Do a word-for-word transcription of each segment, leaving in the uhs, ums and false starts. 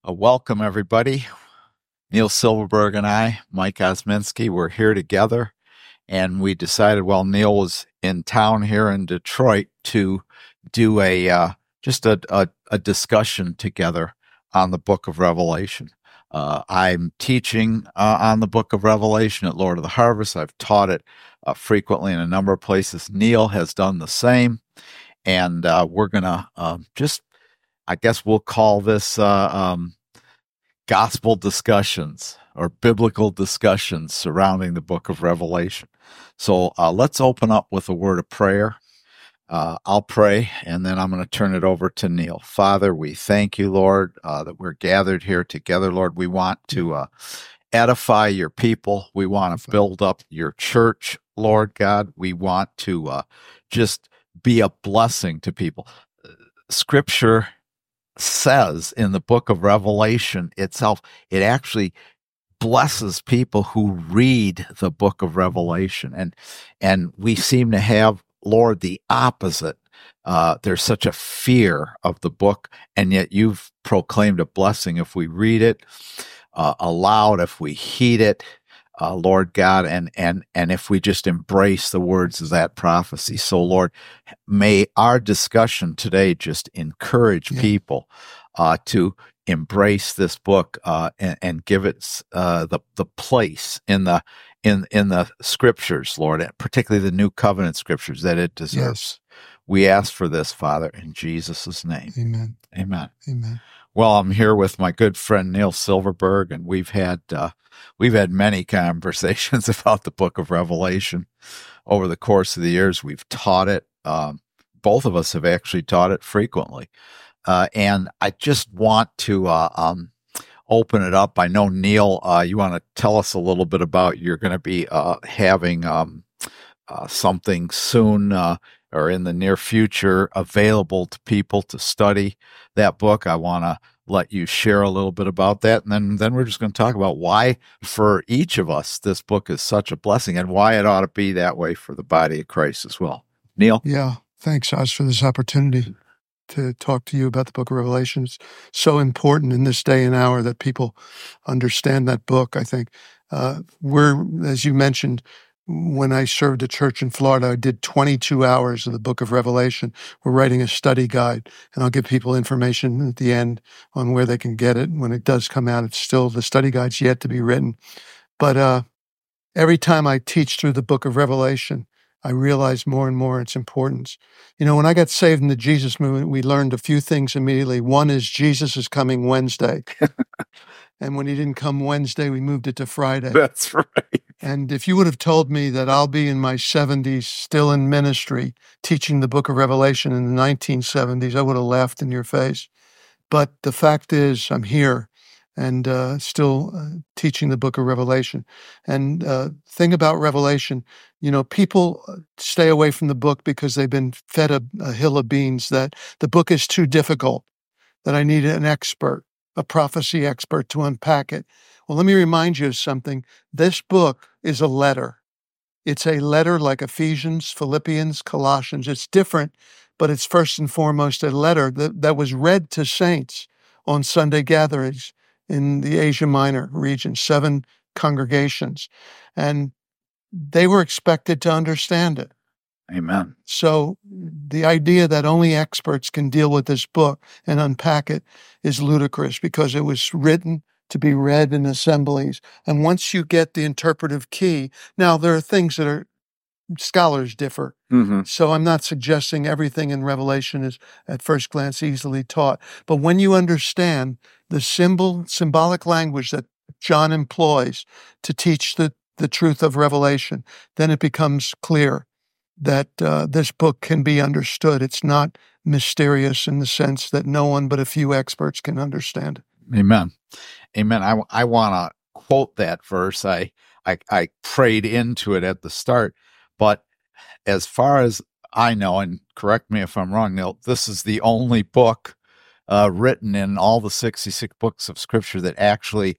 Uh, welcome, everybody. Neil Silverberg and I, Mike Osminski, we're here together, and we decided while Neil was in town here in Detroit to do a uh, just a, a, a discussion together on the Book of Revelation. Uh, I'm teaching uh, on the Book of Revelation at Lord of the Harvest. I've taught it uh, frequently in a number of places. Neil has done the same, and uh, we're going to uh, just, I guess we'll call this uh, um, gospel discussions or biblical discussions surrounding the Book of Revelation. So uh, let's open up with a word of prayer. Uh, I'll pray, and then I'm going to turn it over to Neil. Father, we thank you, Lord, uh, that we're gathered here together. Lord, we want to uh, edify your people. We want to build up your church, Lord God. We want to uh, just be a blessing to people. Scripture says in the Book of Revelation itself, it actually blesses people who read the Book of Revelation. And, and we seem to have, Lord, the opposite. Uh, there's such a fear of the book, and yet you've proclaimed a blessing if we read it uh, aloud, if we heed it, uh, Lord God, and, and, and if we just embrace the words of that prophecy. So, Lord, may our discussion today just encourage yeah. people uh, to embrace this book uh, and, and give it uh, the the place in the in in the scriptures, Lord, particularly the New Covenant scriptures that it deserves. Yes. We ask for this, Father, in Jesus' name. Amen. Amen. Amen. Well, I'm here with my good friend Neil Silverberg, and we've had uh, we've had many conversations about the Book of Revelation over the course of the years. We've taught it. Um, both of us have actually taught it frequently. Uh, and I just want to uh, um, open it up. I know, Neil, uh, you want to tell us a little bit about, you're going to be uh, having um, uh, something soon uh, or in the near future available to people to study that book. I want to let you share a little bit about that. And then, then we're just going to talk about why, for each of us, this book is such a blessing and why it ought to be that way for the body of Christ as well. Neil? Yeah, thanks, Oz, for this opportunity to talk to you about the Book of Revelation. It's so important in this day and hour that people understand that book, I think. Uh, we're, as you mentioned, when I served a church in Florida, I did twenty-two hours of the Book of Revelation. We're writing a study guide, and I'll give people information at the end on where they can get it. When it does come out, it's still, the study guide's yet to be written. But uh, every time I teach through the Book of Revelation, I realize more and more its importance. You know, when I got saved in the Jesus movement, we learned a few things immediately. One is Jesus is coming Wednesday. And when he didn't come Wednesday, we moved it to Friday. That's right. And if you would have told me that I'll be in my seventies, still in ministry, teaching the Book of Revelation in the nineteen seventies, I would have laughed in your face. But the fact is, I'm here and uh, still uh, teaching the Book of Revelation. And uh, thing about Revelation, you know, people stay away from the book because they've been fed a, a hill of beans that the book is too difficult, that I need an expert, a prophecy expert to unpack it. Well, let me remind you of something. This book is a letter. It's a letter like Ephesians, Philippians, Colossians. It's different, but it's first and foremost a letter that, that was read to saints on Sunday gatherings in the Asia Minor region, seven congregations. And they were expected to understand it. Amen. So the idea that only experts can deal with this book and unpack it is ludicrous because it was written to be read in assemblies. And once you get the interpretive key, now there are things that are, scholars differ. Mm-hmm. So I'm not suggesting everything in Revelation is at first glance easily taught. But when you understand the symbol, symbolic language that John employs to teach the, the truth of Revelation, then it becomes clear that uh, this book can be understood. It's not mysterious in the sense that no one but a few experts can understand it. Amen. Amen. I, I want to quote that verse. I, I I prayed into it at the start, but as far as I know, and correct me if I'm wrong, Neil, this is the only book uh, written in all the sixty-six books of Scripture that actually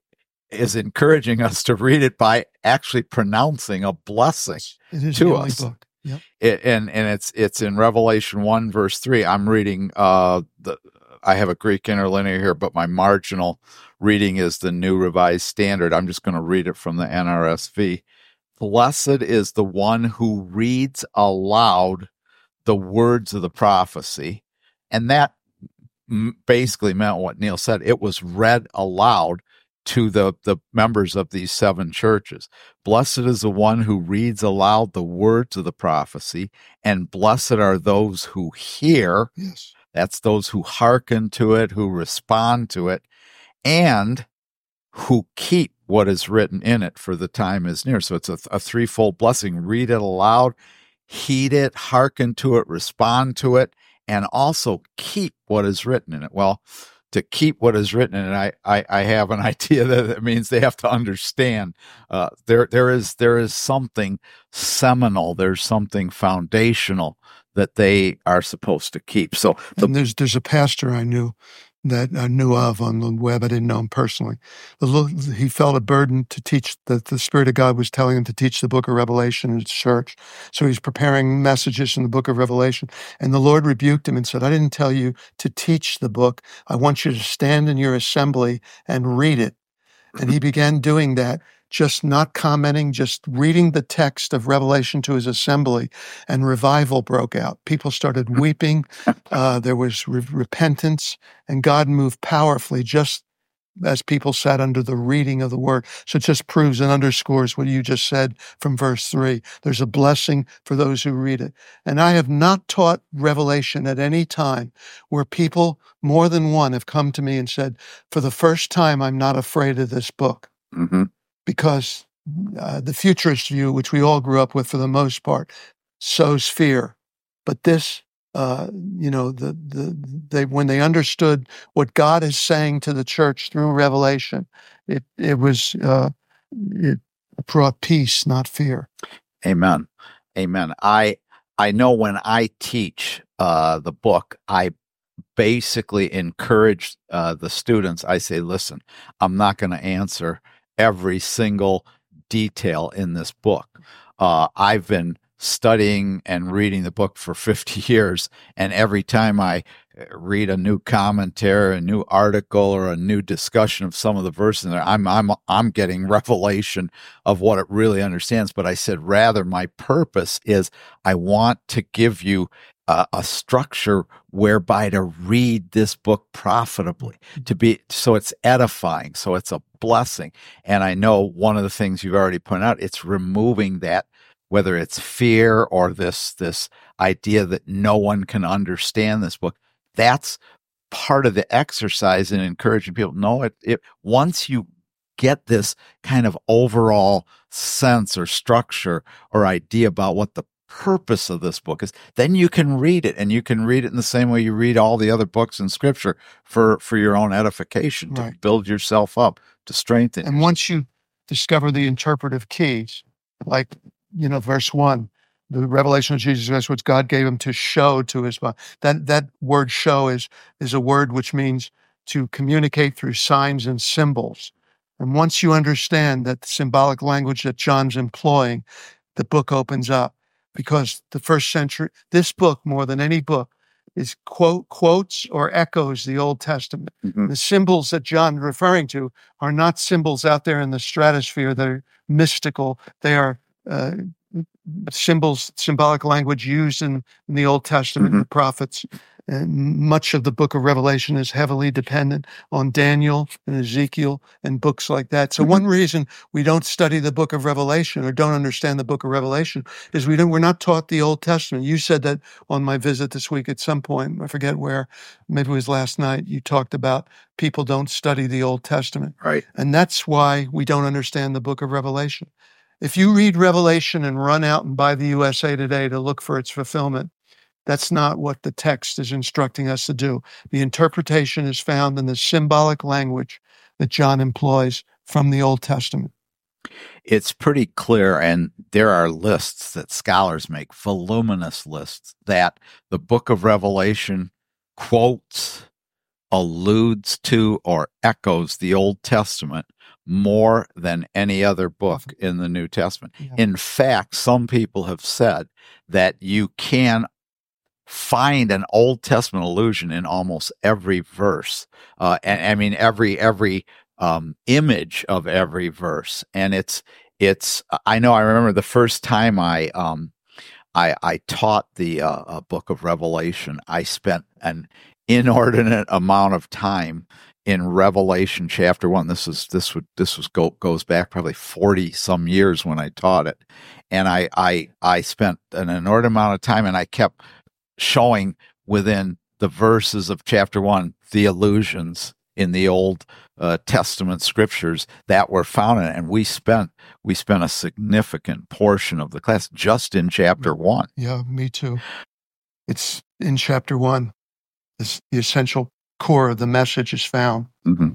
is encouraging us to read it by actually pronouncing a blessing It is to the only us. book. Yep. It, and and it's it's in Revelation one verse three. I'm reading uh, the I have a Greek interlinear here, but my marginal reading is the New Revised Standard. I'm just going to read it from the N R S V. Blessed is the one who reads aloud the words of the prophecy. And that basically meant what Neil said. It was read aloud to the, the members of these seven churches. Blessed is the one who reads aloud the words of the prophecy, and blessed are those who hear. Yes. That's those who hearken to it, who respond to it, and who keep what is written in it, for the time is near. So it's a, a threefold blessing. Read it aloud, heed it, hearken to it, respond to it, and also keep what is written in it. Well, to keep what is written in it, I, I, I have an idea that it means they have to understand. Uh, there there is there is something seminal, there's something foundational that they are supposed to keep. So the, and there's there's a pastor I knew that I knew of on the web. I didn't know him personally. The, he felt a burden to teach, that the Spirit of God was telling him to teach the book of Revelation in his church. So he's preparing messages in the book of Revelation. And the Lord rebuked him and said, I didn't tell you to teach the book. I want you to stand in your assembly and read it. And he began doing that, just not commenting, just reading the text of Revelation to his assembly, and revival broke out. People started weeping. Uh, there was re- repentance, and God moved powerfully just as people sat under the reading of the word. So it just proves and underscores what you just said from verse three. There's a blessing for those who read it. And I have not taught Revelation at any time where people, more than one, have come to me and said, for the first time, I'm not afraid of this book. mm-hmm. Because uh, the futurist view, which we all grew up with for the most part, sows fear. But this, uh, you know, the the they when they understood what God is saying to the church through Revelation, it it was uh, it brought peace, not fear. Amen, amen. I I know when I teach uh, the book, I basically encourage uh, the students. I say, listen, I'm not going to answer every single detail in this book. Uh, I've been studying and reading the book for fifty years, and every time I read a new commentary, a new article, or a new discussion of some of the verses in there, I'm I'm I'm getting revelation of what it really understands. But I said, rather, my purpose is I want to give you a, a structure whereby to read this book profitably, to be so it's edifying, so it's a blessing. And I know one of the things you've already pointed out, it's removing that, whether it's fear or this this idea that no one can understand this book. That's part of the exercise in encouraging people. No, it, it once you get this kind of overall sense or structure or idea about what the purpose of this book is, then you can read it, and you can read it in the same way you read all the other books in Scripture for, for your own edification, to Right. build yourself up, to strengthen. And once you discover the interpretive keys, like, you know, verse one, the revelation of Jesus Christ, which God gave him to show to his body. That that word show is is a word which means to communicate through signs and symbols. And once you understand that symbolic language that John's employing, the book opens up. Because the first century, this book, more than any book, is quote quotes or echoes the Old Testament. Mm-hmm. The symbols that John's referring to are not symbols out there in the stratosphere that are mystical. They are uh, symbols, symbolic language used in, in the Old Testament, Mm-hmm. the prophets. And much of the book of Revelation is heavily dependent on Daniel and Ezekiel and books like that. So Mm-hmm. one reason we don't study the book of Revelation or don't understand the book of Revelation is we don't, we're not taught the Old Testament. You said that on my visit this week at some point, I forget where, maybe it was last night, you talked about people don't study the Old Testament. Right. And that's why we don't understand the book of Revelation. If you read Revelation and run out and buy the U S A Today to look for its fulfillment, that's not what the text is instructing us to do. The interpretation is found in the symbolic language that John employs from the Old Testament. It's pretty clear, and there are lists that scholars make, voluminous lists, that the book of Revelation quotes, alludes to, or echoes the Old Testament more than any other book in the New Testament. Yeah. In fact, some people have said that you can find an Old Testament allusion in almost every verse. Uh, and I mean, every, every, um, image of every verse. And it's, it's, I know I remember the first time I, um, I, I taught the, uh, uh, book of Revelation, I spent an inordinate amount of time in Revelation chapter one. This is, this would, this was go, goes back probably forty some years when I taught it. And I, I, I spent an inordinate amount of time, and I kept showing within the verses of chapter one the allusions in the Old uh, Testament scriptures that were found in it. And we spent we spent a significant portion of the class just in chapter one. Yeah, me too. It's in chapter one. This, the essential core of the message is found. Mm-hmm.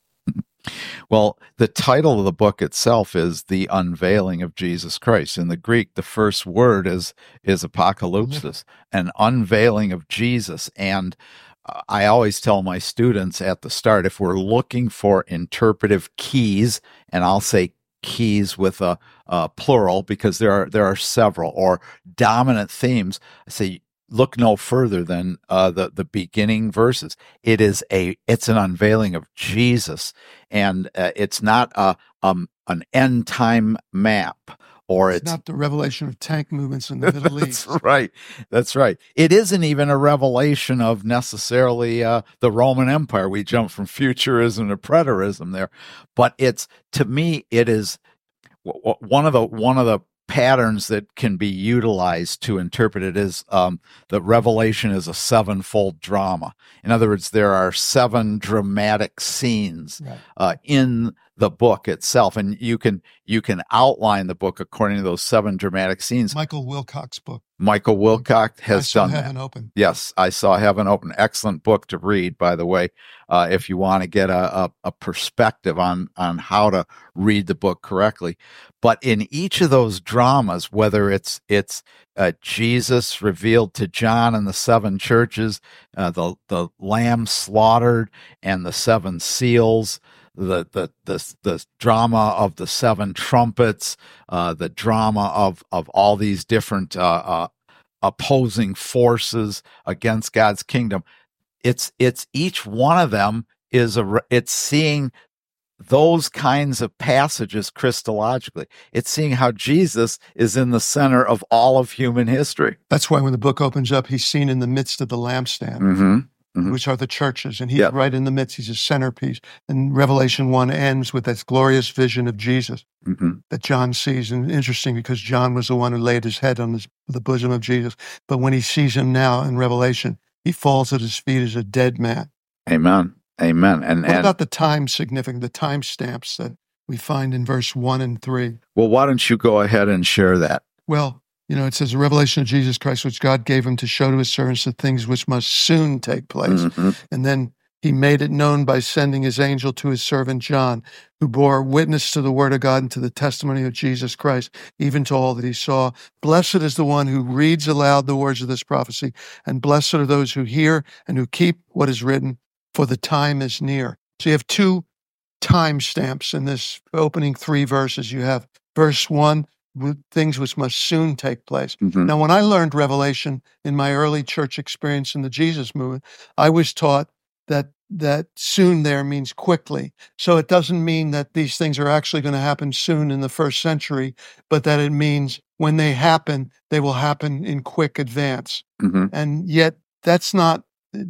Well, the title of the book itself is The Unveiling of Jesus Christ. In the Greek, the first word is is apocalypsis, an unveiling of Jesus. And uh, I always tell my students at the start, if we're looking for interpretive keys, and I'll say keys with a, a plural because there are there are several, or dominant themes, I say look no further than uh, the the beginning verses. It is a it's an unveiling of Jesus, and uh, it's not a um an end time map, or It's it's, not the revelation of tank movements in the Middle that's East. right. That's right. It isn't even a revelation of necessarily uh, the Roman Empire. We jump from futurism to preterism there, but it's to me it is w- w- one of the one of the patterns that can be utilized to interpret it is um, that Revelation is a sevenfold drama. In other words, there are seven dramatic scenes Right. uh, in the book itself, and you can you can outline the book according to those seven dramatic scenes. Michael Wilcock's book. Michael Wilcock I has saw done that. Heaven Open. Yes, I saw Heaven Open. Excellent book to read, by the way, uh, if you want to get a, a, a perspective on, on how to read the book correctly. But in each of those dramas, whether it's it's uh, Jesus revealed to John and the seven churches, uh, the the Lamb slaughtered and the seven seals, the the the the drama of the seven trumpets, uh, the drama of of all these different uh, uh, opposing forces against God's kingdom. It's it's each one of them is a it's seeing those kinds of passages Christologically. It's seeing how Jesus is in the center of all of human history. That's why when the book opens up, he's seen in the midst of the lampstand, Mm-hmm. Mm-hmm. which are the churches, and he's Yep. right in the midst. He's a centerpiece. And Revelation one ends with that glorious vision of Jesus Mm-hmm. that John sees. And interesting because John was the one who laid his head on his, the bosom of Jesus. But when he sees him now in Revelation, he falls at his feet as a dead man. Amen. Amen. And What and about the time significant, the time stamps that we find in verse one and three? well, why don't you go ahead and share that? Well, you know, it says, a revelation of Jesus Christ, which God gave him to show to his servants the things which must soon take place. Mm-hmm. And then he made it known by sending his angel to his servant John, who bore witness to the word of God and to the testimony of Jesus Christ, even to all that he saw. Blessed is the one who reads aloud the words of this prophecy, and blessed are those who hear and who keep what is written, for the time is near. So you have two time stamps in this opening three verses. You have verse one, with things which must soon take place. Mm-hmm. Now, when I learned Revelation in my early church experience in the Jesus movement, I was taught that that soon there means quickly. So it doesn't mean that these things are actually going to happen soon in the first century, but that it means when they happen, they will happen in quick advance. Mm-hmm. And yet that's not,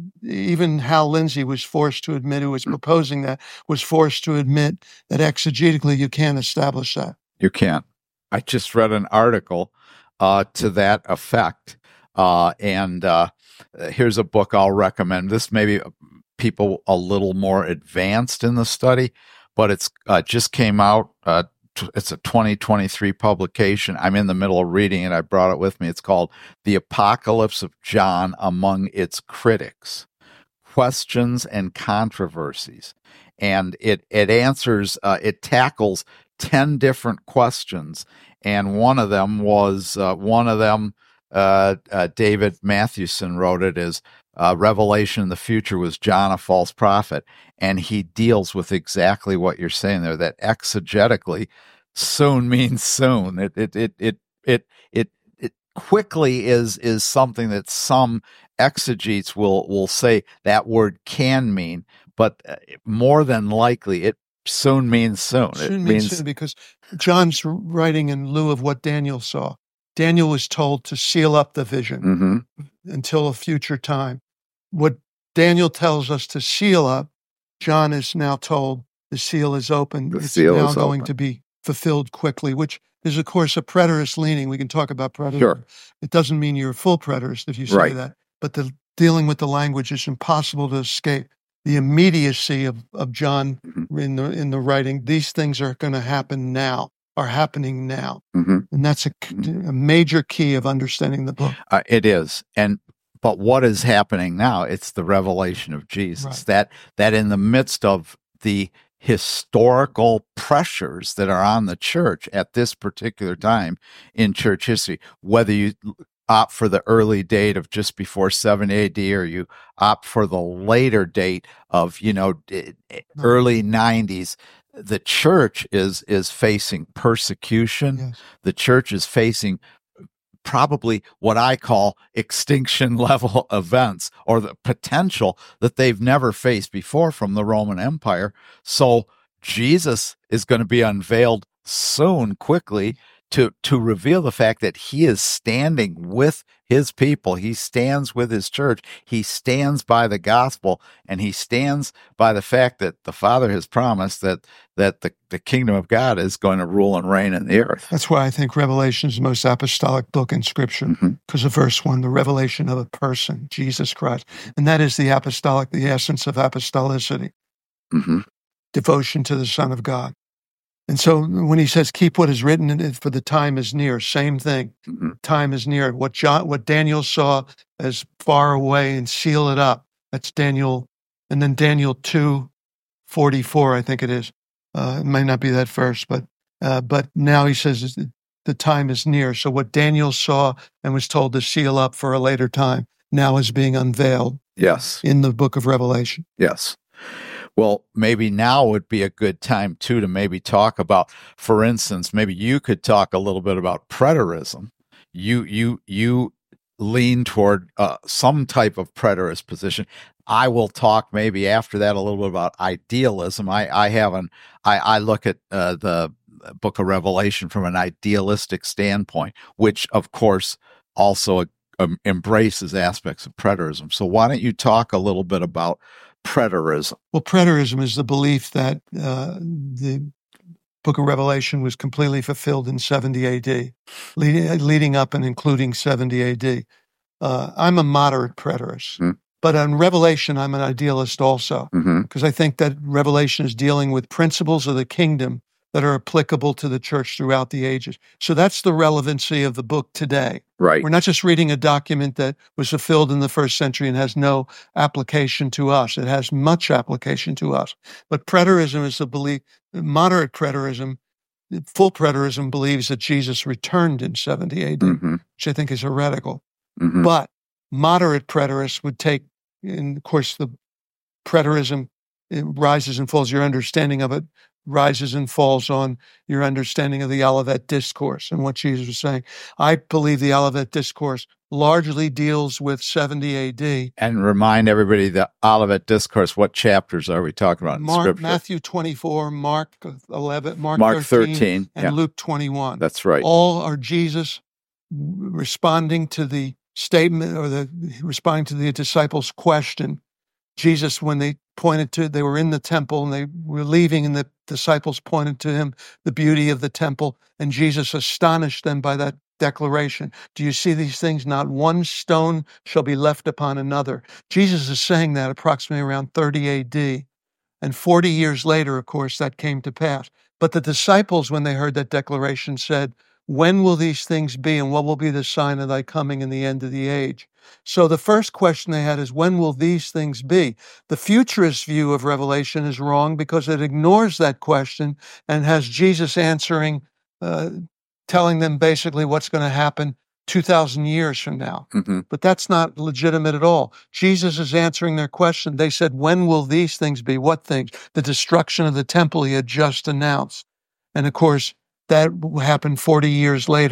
even Hal Lindsey was forced to admit, who was proposing that, was forced to admit that exegetically you can't establish that. You can't. I just read an article uh, to that effect. Uh, and uh, here's a book I'll recommend. This may be people a little more advanced in the study, but it's uh, just came out. Uh, t- it's a twenty twenty-three publication. I'm in the middle of reading it. I brought it with me. It's called The Apocalypse of John Among Its Critics, Questions and Controversies. And it, it answers, uh, it tackles ten different questions. And one of them was, uh, one of them, uh, uh, David Mathewson wrote it as uh, Revelation in the future, was John a false prophet? And he deals with exactly what you're saying there, that exegetically soon means soon. It, it, it, it, it, it, it quickly is is something that some exegetes will will say that word can mean, but uh, more than likely it soon means soon. Soon it means, means soon because John's writing in lieu of what Daniel saw. Daniel was told to seal up the vision mm-hmm. until a future time. What Daniel tells us to seal up, John is now told the seal is open. The it's seal now is going open. to be fulfilled quickly, which is, of course, a preterist leaning. We can talk about preterist. Sure. It doesn't mean you're a full preterist if you say Right. that, but the dealing with the language is impossible to escape. The immediacy of, of John mm-hmm. in the in the writing, these things are going to happen now, are happening now. Mm-hmm. And that's a, a major key of understanding the book. Uh, it is. And but what is happening now? It's the revelation of Jesus. Right. That that in the midst of the historical pressures that are on the church at this particular time in church history, whether you opt for the early date of just before seven A D or you opt for the later date of, you know, early nineties, the church is is facing persecution. Yes. The church is facing probably what I call extinction level events, or the potential that they've never faced before from the Roman Empire. So Jesus is going to be unveiled soon, quickly, to, to reveal the fact that he is standing with his people. He stands with his church. He stands by the gospel, and he stands by the fact that the Father has promised that, that the, the kingdom of God is going to rule and reign in the earth. That's why I think Revelation is the most apostolic book in Scripture, because mm-hmm. of verse one, the revelation of a person, Jesus Christ. And that is the apostolic, the essence of apostolicity, mm-hmm. devotion to the Son of God. And so when he says, keep what is written in it, for the time is near, same thing. Mm-hmm. Time is near. What John, what Daniel saw as far away, and seal it up. That's Daniel. And then Daniel two forty-four, I think it is. Uh, it might not be that verse, but uh, but now he says the time is near. So what Daniel saw and was told to seal up for a later time now is being unveiled. Yes. In the book of Revelation. Yes. Well, maybe now would be a good time, too, to maybe talk about, for instance, maybe you could talk a little bit about preterism. You you you lean toward uh, some type of preterist position. I will talk maybe after that a little bit about idealism. I, I haven't, I, I look at uh, the book of Revelation from an idealistic standpoint, which, of course, also um, embraces aspects of preterism. So why don't you talk a little bit about preterism? Well, preterism is the belief that uh, the book of Revelation was completely fulfilled in seventy A D, leading, leading up and including seventy A D. Uh, I'm a moderate preterist, mm-hmm. but on Revelation, I'm an idealist also, because mm-hmm. I think that Revelation is dealing with principles of the kingdom that are applicable to the church throughout the ages. So that's the relevancy of the book today. Right. We're not just reading a document that was fulfilled in the first century and has no application to us. It has much application to us. But preterism is the belief, moderate preterism, full preterism believes that Jesus returned in seventy A D, mm-hmm. which I think is heretical. Mm-hmm. But moderate preterists would take, and of course the preterism, it rises and falls, your understanding of it rises and falls on your understanding of the Olivet Discourse and what Jesus was saying. I believe the Olivet Discourse largely deals with seventy A D. And remind everybody, the Olivet Discourse, what chapters are we talking about in Mark, Scripture? Matthew twenty-four, Mark eleven, Mark, Mark thirteen, thirteen, and yeah. Luke twenty-one. That's right. All are Jesus responding to the statement, or the responding to the disciples' question. Jesus, when they pointed to, they were in the temple and they were leaving, and the disciples pointed to him the beauty of the temple, and Jesus astonished them by that declaration. Do you see these things? Not one stone shall be left upon another. Jesus is saying that approximately around thirty A D, and forty years later, of course, that came to pass. But the disciples, when they heard that declaration, said, when will these things be, and what will be the sign of thy coming in the end of the age? So the first question they had is, when will these things be? The futurist view of Revelation is wrong because it ignores that question and has Jesus answering, uh, telling them basically what's going to happen two thousand years from now. Mm-hmm. But that's not legitimate at all. Jesus is answering their question. They said, when will these things be? What things? The destruction of the temple he had just announced. And of course, that happened forty years later.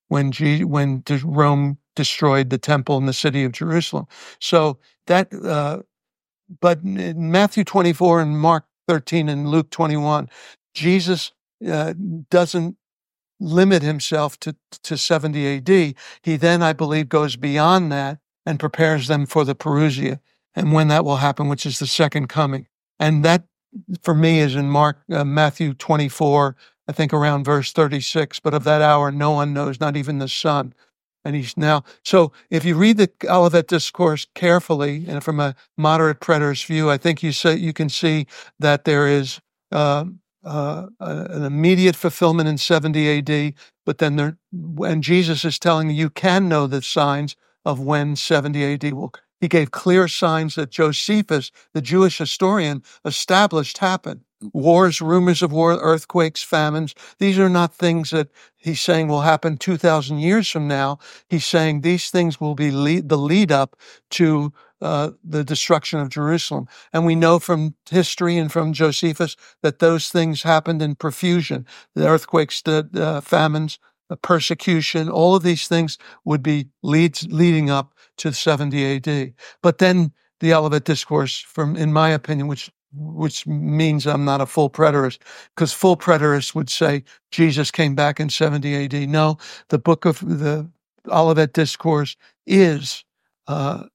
when G, when de- Rome destroyed the temple in the city of Jerusalem. So that, uh, but in Matthew twenty-four and Mark thirteen and Luke twenty-one, Jesus uh, doesn't limit himself to, to seventy A D. He then, I believe, goes beyond that and prepares them for the parousia, and when that will happen, which is the second coming. And that, for me, is in Mark, uh, Matthew twenty-four, I think around verse thirty-six, but of that hour no one knows, not even the Son. And he's now, so if you read the Olivet Discourse carefully and from a moderate preterist view, I think you say you can see that there is uh, uh, an immediate fulfillment in seventy A D, but then there, when Jesus is telling you, you can know the signs of when seventy A D will. He gave clear signs that Josephus, the Jewish historian, established happen. Wars, rumors of war, earthquakes, famines. These are not things that he's saying will happen two thousand years from now. He's saying these things will be lead, the lead up to uh, the destruction of Jerusalem. And we know from history and from Josephus that those things happened in profusion. The earthquakes, the uh, famines, the persecution, all of these things would be leads, leading up to seventy A D. But then the Olivet Discourse, from, in my opinion, which which means I'm not a full preterist, because full preterists would say Jesus came back in seventy A D. No, the book of the Olivet Discourse is uh,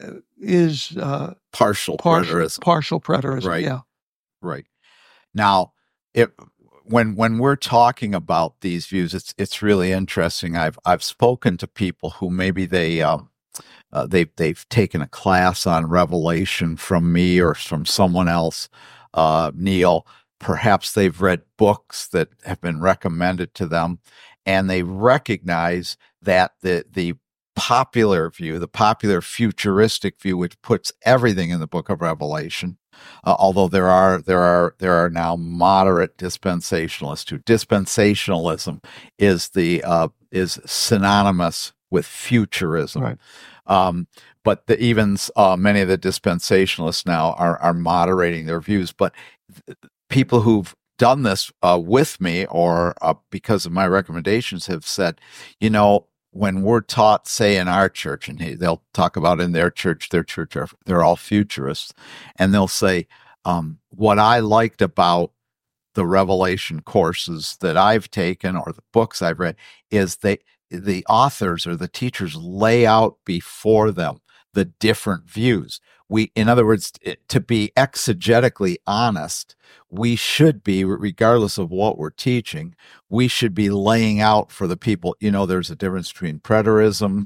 is uh, Partial partial preterism. partial preterism. Right. Yeah. Right. Now, it when when we're talking about these views, it's it's really interesting. I've I've spoken to people who maybe they um, uh, they they've taken a class on Revelation from me or from someone else, uh, Neil. Perhaps they've read books that have been recommended to them, and they recognize that the the popular view, the popular futuristic view, which puts everything in the book of Revelation, uh, although there are there are there are now moderate dispensationalists who dispensationalism is the uh, is synonymous with futurism. Right. Um, but the, even uh, many of the dispensationalists now are are moderating their views. But th- people who've done this uh, with me or uh, because of my recommendations have said, you know, when we're taught, say, in our church, and they'll talk about in their church, their church, are, they're all futurists, and they'll say, um, what I liked about the Revelation courses that I've taken or the books I've read is they, the authors or the teachers lay out before them the different views. We, in other words, to be exegetically honest, we should be, regardless of what we're teaching, we should be laying out for the people, you know, there's a difference between preterism,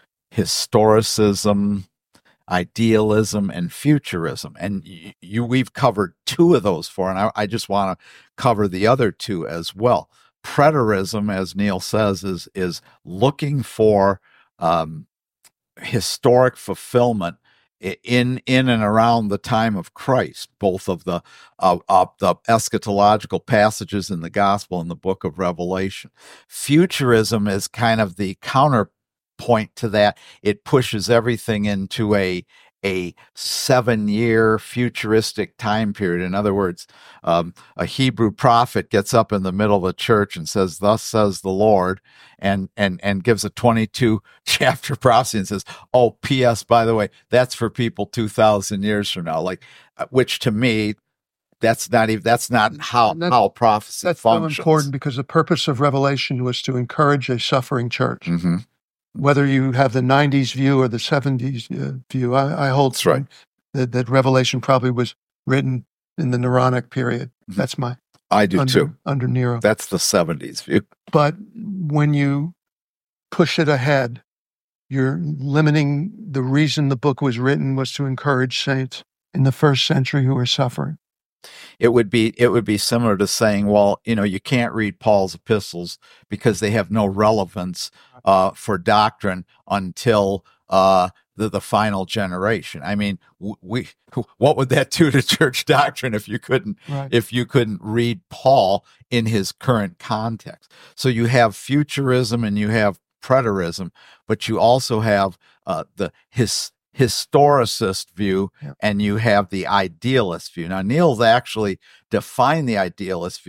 historicism, idealism, and futurism. And you, we've covered two of those four, and I, I just want to cover the other two as well. Preterism, as Neil says, is, is looking for um, historic fulfillment in in and around the time of Christ, both of the uh, uh, the eschatological passages in the Gospel and the book of Revelation. Futurism is kind of the counterpoint to that. It pushes everything into a a seven-year futuristic time period. In other words, um, a Hebrew prophet gets up in the middle of a church and says, "Thus says the Lord," and and and gives a twenty-two chapter prophecy and says, "Oh, P S by the way, that's for people two thousand years from now." Like, which to me, that's not even that's not how That, how prophecy that's functions. so important, because the purpose of Revelation was to encourage a suffering church. Mm-hmm. Whether you have the nineties view or the seventies uh, view, I, I hold That's right. that, that Revelation probably was written in the Neronic period. Mm-hmm. That's my I do under, too. under Nero. That's the seventies view. But when you push it ahead, you're limiting the reason the book was written was to encourage saints in the first century who were suffering. It would be it would be similar to saying, well, you know, you can't read Paul's epistles because they have no relevance uh, for doctrine until uh, the the final generation. I mean, we what would that do to church doctrine if you couldn't Right. if you couldn't read Paul in his current context? So you have futurism and you have preterism, but you also have uh, the his. historicist view, yeah. and you have the idealist view. Now, Neil's actually defined the idealist view.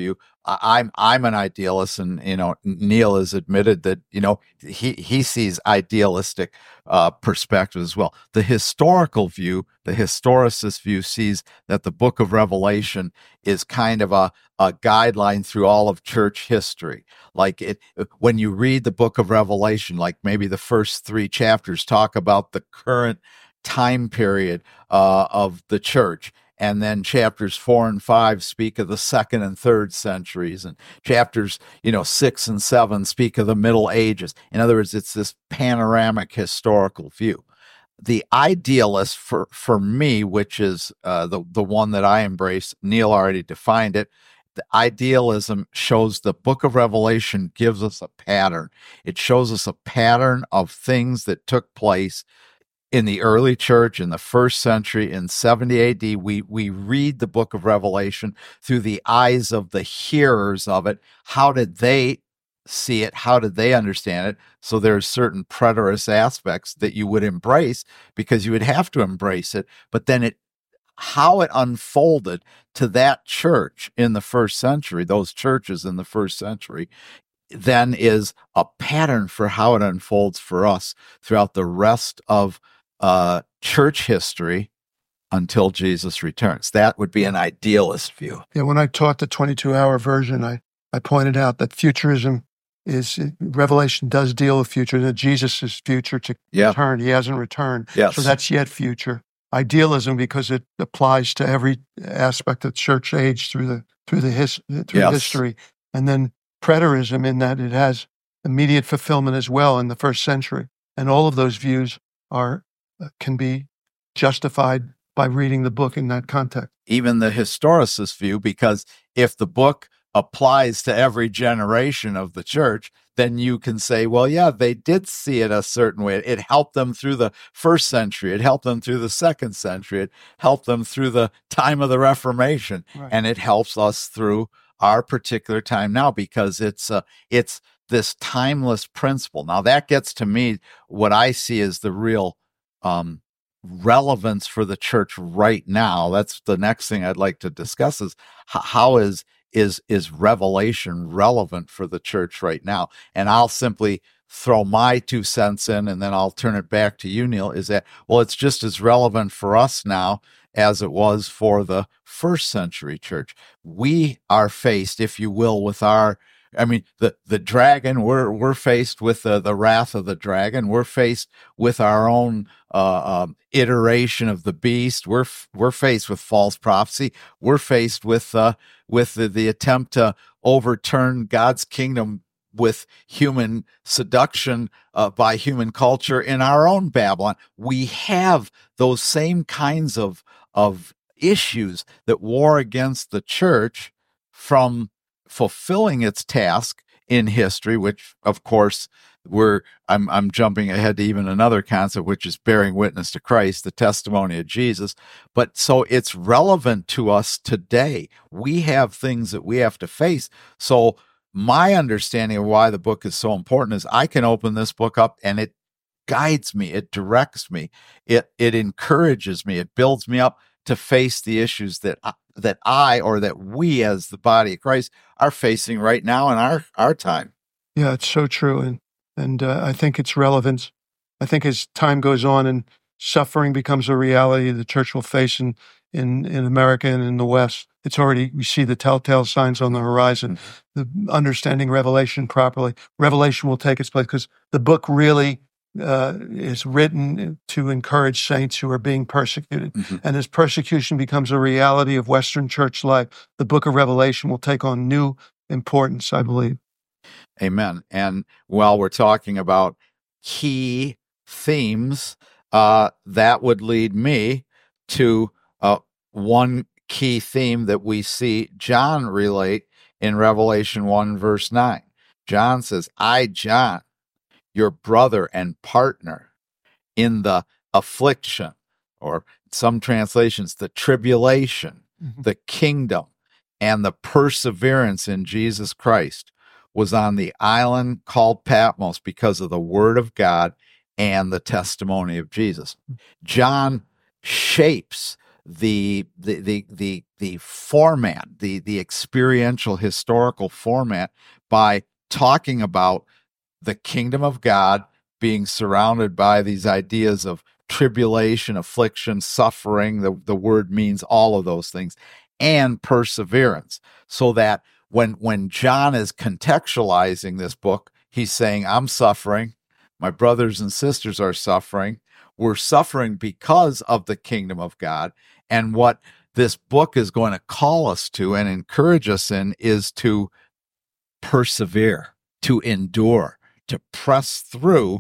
I- I'm I'm an idealist, and you know Neil has admitted that you know he he sees idealistic uh, perspective as well. The historical view, the historicist view, sees that the Book of Revelation is kind of a a guideline through all of church history. Like it, when you read the Book of Revelation, like maybe the first three chapters talk about the current time period uh, of the church. And then chapters four and five speak of the second and third centuries, and chapters, you know, six and seven speak of the Middle Ages. In other words, it's this panoramic historical view. The idealist for, for me, which is uh, the, the one that I embrace, Neil already defined it. The idealism shows the Book of Revelation gives us a pattern. It shows us a pattern of things that took place in the early church, in the first century, in seventy A D. We, we read the Book of Revelation through the eyes of the hearers of it. How did they see it? How did they understand it? So there's certain preterist aspects that you would embrace because you would have to embrace it. But then it, how it unfolded to that church in the first century, those churches in the first century, then is a pattern for how it unfolds for us throughout the rest of uh, church history until Jesus returns. That would be an idealist view. Yeah, when I taught the twenty-two hour version, I, I pointed out that futurism is, Revelation does deal with future, that Jesus is future to yeah. return. He hasn't returned. Yes. So that's yet future. Idealism, because it applies to every aspect of church age through the through the his, through yes. history. And then preterism, in that it has immediate fulfillment as well in the first century. And all of those views are can be justified by reading the book in that context. Even the historicist view, because if the book applies to every generation of the church, then you can say, well, yeah, they did see it a certain way. It helped them through the first century. It helped them through the second century. It helped them through the time of the Reformation. Right. And it helps us through our particular time now, because it's uh, it's this timeless principle. Now that gets to me what I see as the real um, relevance for the church right now. That's the next thing I'd like to discuss is h- how is is is Revelation relevant for the church right now? And I'll simply throw my two cents in, and then I'll turn it back to you, Neil. Is that, well, it's just as relevant for us now as it was for the first century church. We are faced, if you will, with our, I mean, the, the dragon, we're, we're faced with the, the wrath of the dragon. We're faced with our own uh, um, iteration of the beast. We're, we're faced with false prophecy. We're faced with, uh, with the, the attempt to overturn God's kingdom with human seduction uh, by human culture in our own Babylon. We have those same kinds of of issues that war against the church from fulfilling its task in history, which of course we're I'm I'm jumping ahead to even another concept, which is bearing witness to Christ, the testimony of Jesus. But so it's relevant to us today. We have things that we have to face. So my understanding of why the book is so important is I can open this book up and it guides me, it directs me, it it encourages me, it builds me up to face the issues that I, that I or that we as the body of Christ are facing right now in our, our time. Yeah, it's so true. And and uh, I think it's relevant. I think as time goes on and suffering becomes a reality the church will face in, in, in America and in the West, it's already, we see the telltale signs on the horizon. Mm-hmm. The understanding Revelation properly, Revelation will take its place, because the book really uh, is written to encourage saints who are being persecuted. Mm-hmm. And as persecution becomes a reality of Western church life, the book of Revelation will take on new importance, I believe. Amen. And while we're talking about key themes, uh, that would lead me to uh, one key theme that we see John relate in Revelation one, verse nine. John says, I, John, your brother and partner in the affliction, or some translations, the tribulation, mm-hmm. the kingdom, and the perseverance in Jesus Christ, was on the island called Patmos because of the word of God and the testimony of Jesus. John shapes the the the the the format, the the experiential historical format, by talking about the kingdom of God being surrounded by these ideas of tribulation, affliction, suffering. The, the word means all of those things, and perseverance. So that when when John is contextualizing this book, he's saying, I'm suffering. My brothers and sisters are suffering. We're suffering because of the kingdom of God. And what this book is going to call us to and encourage us in is to persevere, to endure, to press through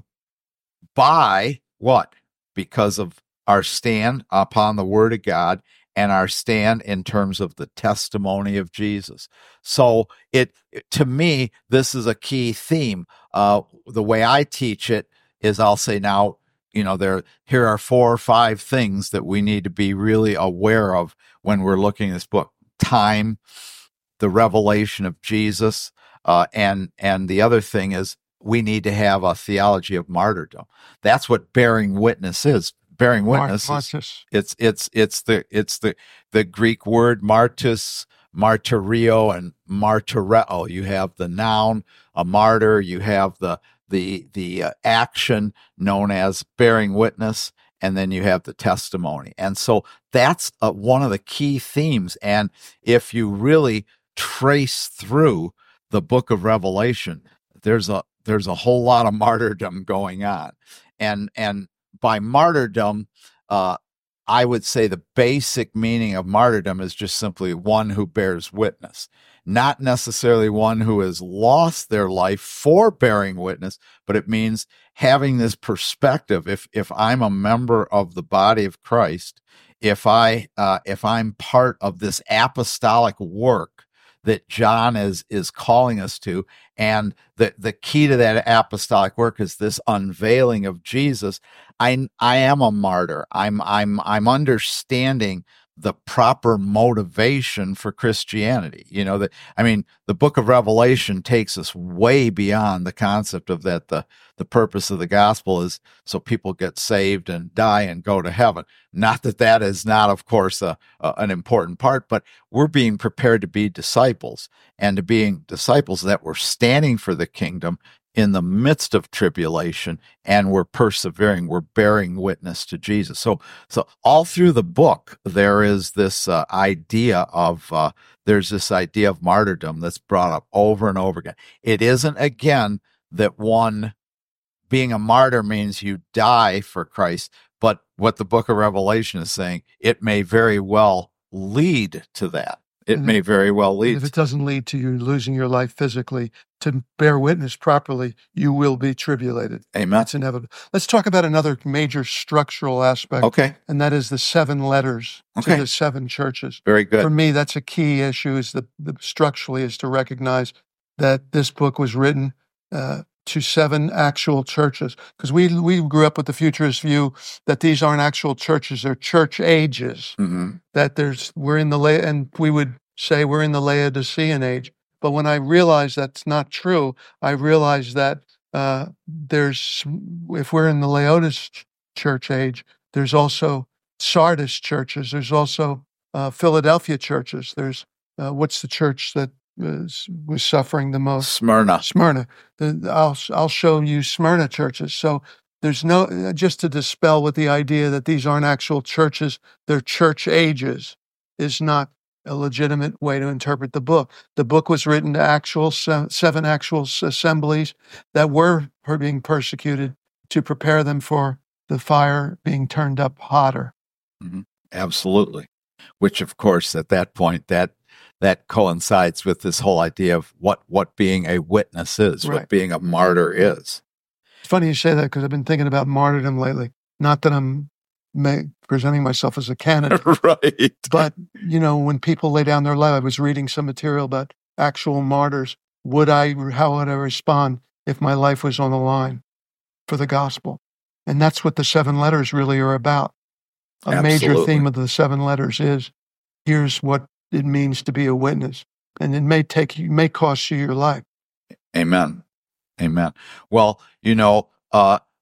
by what? Because of our stand upon the word of God and our stand in terms of the testimony of Jesus. So it, to me, this is a key theme. Uh, the way I teach it is I'll say, now, you know, there, here are four or five things that we need to be really aware of when we're looking at this book. Time, the revelation of Jesus, uh, and, and the other thing is we need to have a theology of martyrdom. That's what bearing witness is. Bearing witness Mart- is, it's it's it's the it's the the Greek word martus, martyrio, and martyreo. You have the noun, a martyr. You have the the the uh, action known as bearing witness, and then you have the testimony. And so that's uh, one of the key themes. And if you really trace through the book of Revelation, there's a there's a whole lot of martyrdom going on, and and by martyrdom, uh, I would say the basic meaning of martyrdom is just simply one who bears witness, not necessarily one who has lost their life for bearing witness, but it means having this perspective. If if I'm a member of the body of Christ, if I uh, if I'm part of this apostolic work that John is is calling us to, and the the key to that apostolic work is this unveiling of Jesus. I I am a martyr. I'm I'm I'm understanding the proper motivation for Christianity. You know, that I mean, the book of Revelation takes us way beyond the concept of that the the purpose of the gospel is so people get saved and die and go to heaven. Not that that is not, of course, a, a, an important part, but we're being prepared to be disciples, and to being disciples that we're standing for the kingdom in the midst of tribulation, and we're persevering, we're bearing witness to Jesus. So, so all through the book, there is this uh, idea of, uh, there's this idea of martyrdom that's brought up over and over again. It isn't, again, that one, being a martyr means you die for Christ, but what the book of Revelation is saying, it may very well lead to that. It and may if, very well lead. If it doesn't lead to you losing your life physically, to bear witness properly, you will be tribulated. Amen. It's inevitable. Let's talk about another major structural aspect. Okay. And that is the seven letters okay. to the seven churches. Very good. For me, that's a key issue, is the, the structurally is to recognize that this book was written uh, to seven actual churches. Because we we grew up with the futurist view that these aren't actual churches, they're church ages. Mm-hmm. That there's, we're in the, La- and we would say we're in the Laodicean age. But when I realized that's not true, I realized that uh, there's, if we're in the Laodicean church age, there's also Sardis churches. There's also uh, Philadelphia churches. There's, uh, what's the church that was, was suffering the most? Smyrna. Smyrna. The, I'll, I'll show you Smyrna churches. So there's no, just to dispel with the idea that these aren't actual churches, they're church ages, is not a legitimate way to interpret the book. The book was written to actual se- seven actual assemblies that were being persecuted, to prepare them for the fire being turned up hotter. Mm-hmm. Absolutely. Which, of course, at that point, that that coincides with this whole idea of what what being a witness is, Right. what being a martyr is. It's funny you say that, because I've been thinking about martyrdom lately. Not that I'm ma- presenting myself as a candidate. Right. But, you know, when people lay down their life, I was reading some material about actual martyrs. Would I, how would I respond if my life was on the line for the gospel? And that's what the seven letters really are about. A Absolutely. major theme of the seven letters is, here's what it means to be a witness. And it may take you, may cost you your life. Amen. Amen. Well, you know, uh,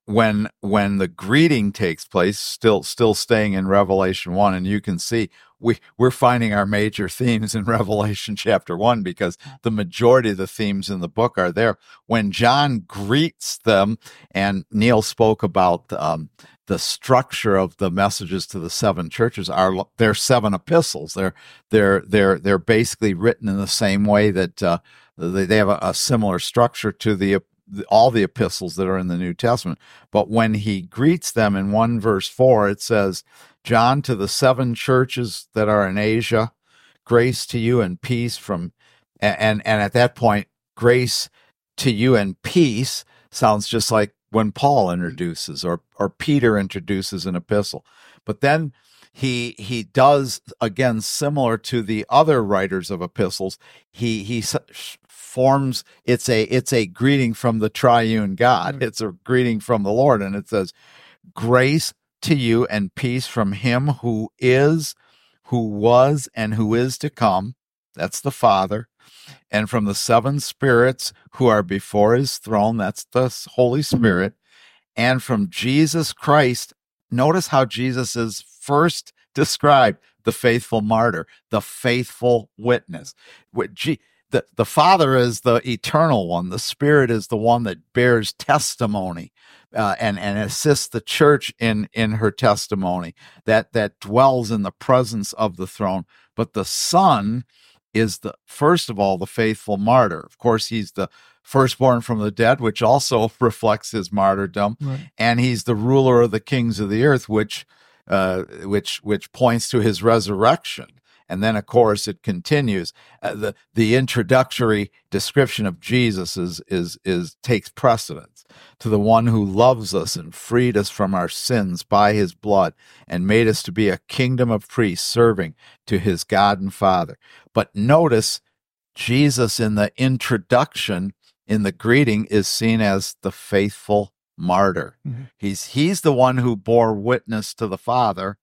when when the greeting takes place, still still staying in Revelation one, and you can see we we're finding our major themes in Revelation chapter one, because the majority of the themes in the book are there. When John greets them, and Neil spoke about um, the structure of the messages to the seven churches, are they're seven epistles. They're they're they're they're basically written in the same way that uh, they, they have a, a similar structure to the all the epistles that are in the New Testament. But when he greets them in one verse four, it says, John, to the seven churches that are in Asia, grace to you and peace from, and, and at that point, grace to you and peace sounds just like when Paul introduces, or, or Peter introduces an epistle. But then he, he does, again, similar to the other writers of epistles, he, he forms, it's a, it's a greeting from the triune God. It's a greeting from the Lord. And it says, grace to you and peace from him who is, who was, and who is to come. That's the Father. And from the seven spirits who are before his throne. That's the Holy Spirit. And from Jesus Christ. Notice how Jesus is first described, the faithful martyr, the faithful witness. The, the Father is the eternal one. The Spirit is the one that bears testimony uh, and, and assists the church in, in her testimony, that, that dwells in the presence of the throne. But the Son is, the first of all, the faithful martyr. Of course, he's the firstborn from the dead, which also reflects his martyrdom. Right. And he's the ruler of the kings of the earth, which uh, which which points to his resurrection. And then, of course, it continues. Uh, the the introductory description of Jesus is is is takes precedence. To the one who loves us and freed us from our sins by his blood and made us to be a kingdom of priests serving to his God and Father. But notice, Jesus in the introduction, in the greeting, is seen as the faithful martyr. Mm-hmm. He's he's the one who bore witness to the Father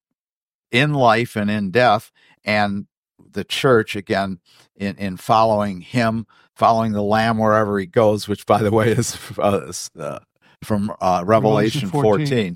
in life and in death, and the church, again, in, in following him, following the Lamb wherever he goes, which, by the way, is uh, uh, from uh, Revelation fourteen.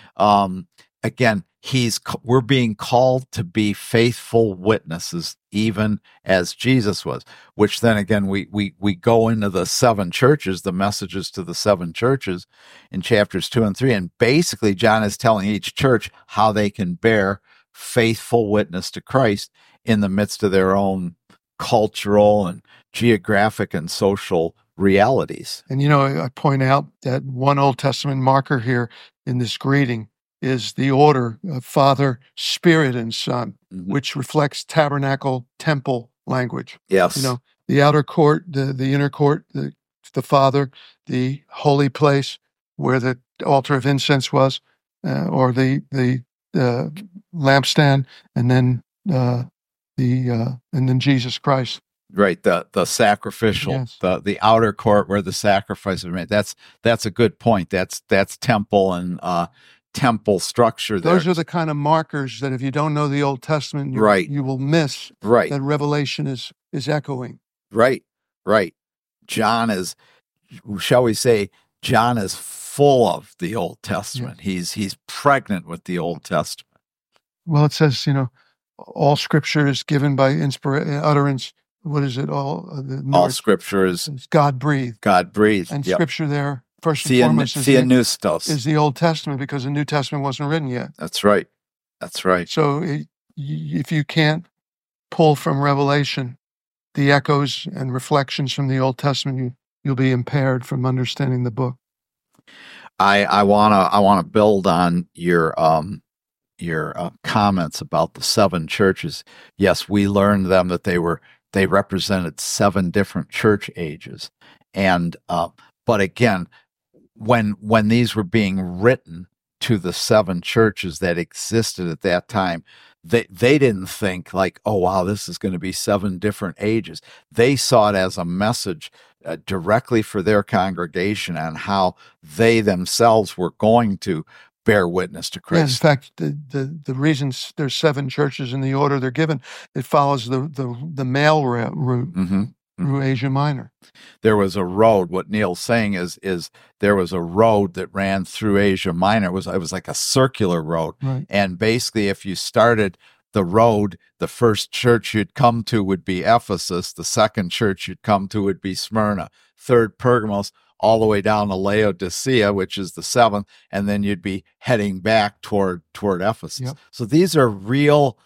Um, again, he's we're being called to be faithful witnesses, even as Jesus was, which then, again, we, we, we go into the seven churches, the messages to the seven churches in chapters two and three, and basically John is telling each church how they can bear faithful witness to Christ in the midst of their own cultural and geographic and social realities. And, you know, I point out that one Old Testament marker here in this greeting is the order of Father, Spirit, and Son, mm-hmm. which reflects tabernacle, temple language. Yes. You know, the outer court, the, the inner court, the, the Father, the holy place where the altar of incense was, uh, or the, the, uh, lampstand, and then uh, the uh, and then Jesus Christ. Right, the the sacrificial, yes. the the outer court where the sacrifices were made. That's that's a good point. That's that's temple and uh, temple structure. Those there. are the kind of markers that if you don't know the Old Testament, you, right. you will miss. Right, that Revelation is is echoing. Right, right. John is, shall we say, John is full of the Old Testament. Yeah. He's he's pregnant with the Old Testament. Well, it says, you know, all Scripture is given by inspira- utterance. What is it? All uh, the all Scripture is God breathed. God breathed, and yep. Scripture there first and Theon, foremost is Theonoustos. the, is the Old Testament, because the New Testament wasn't written yet. That's right. That's right. So it, if you can't pull from Revelation the echoes and reflections from the Old Testament, you you'll be impaired from understanding the book. I, I wanna I wanna build on your um your uh, comments about the seven churches. Yes, we learned them that they were they represented seven different church ages, and uh, but again, when when these were being written to the seven churches that existed at that time, they they didn't think like, oh wow, this is going to be seven different ages. They saw it as a message uh, directly for their congregation on how they themselves were going to bear witness to Christ. Yeah, in fact, the, the, the reasons there's seven churches in the order they're given, it follows the the, the male route. Mm-hmm. through Asia Minor. There was a road. What Neil's saying is, is there was a road that ran through Asia Minor. It was, it was like a circular road. Right. And basically, if you started the road, the first church you'd come to would be Ephesus. The second church you'd come to would be Smyrna. Third, Pergamos, all the way down to Laodicea, which is the seventh. And then you'd be heading back toward, toward Ephesus. Yep. So these are real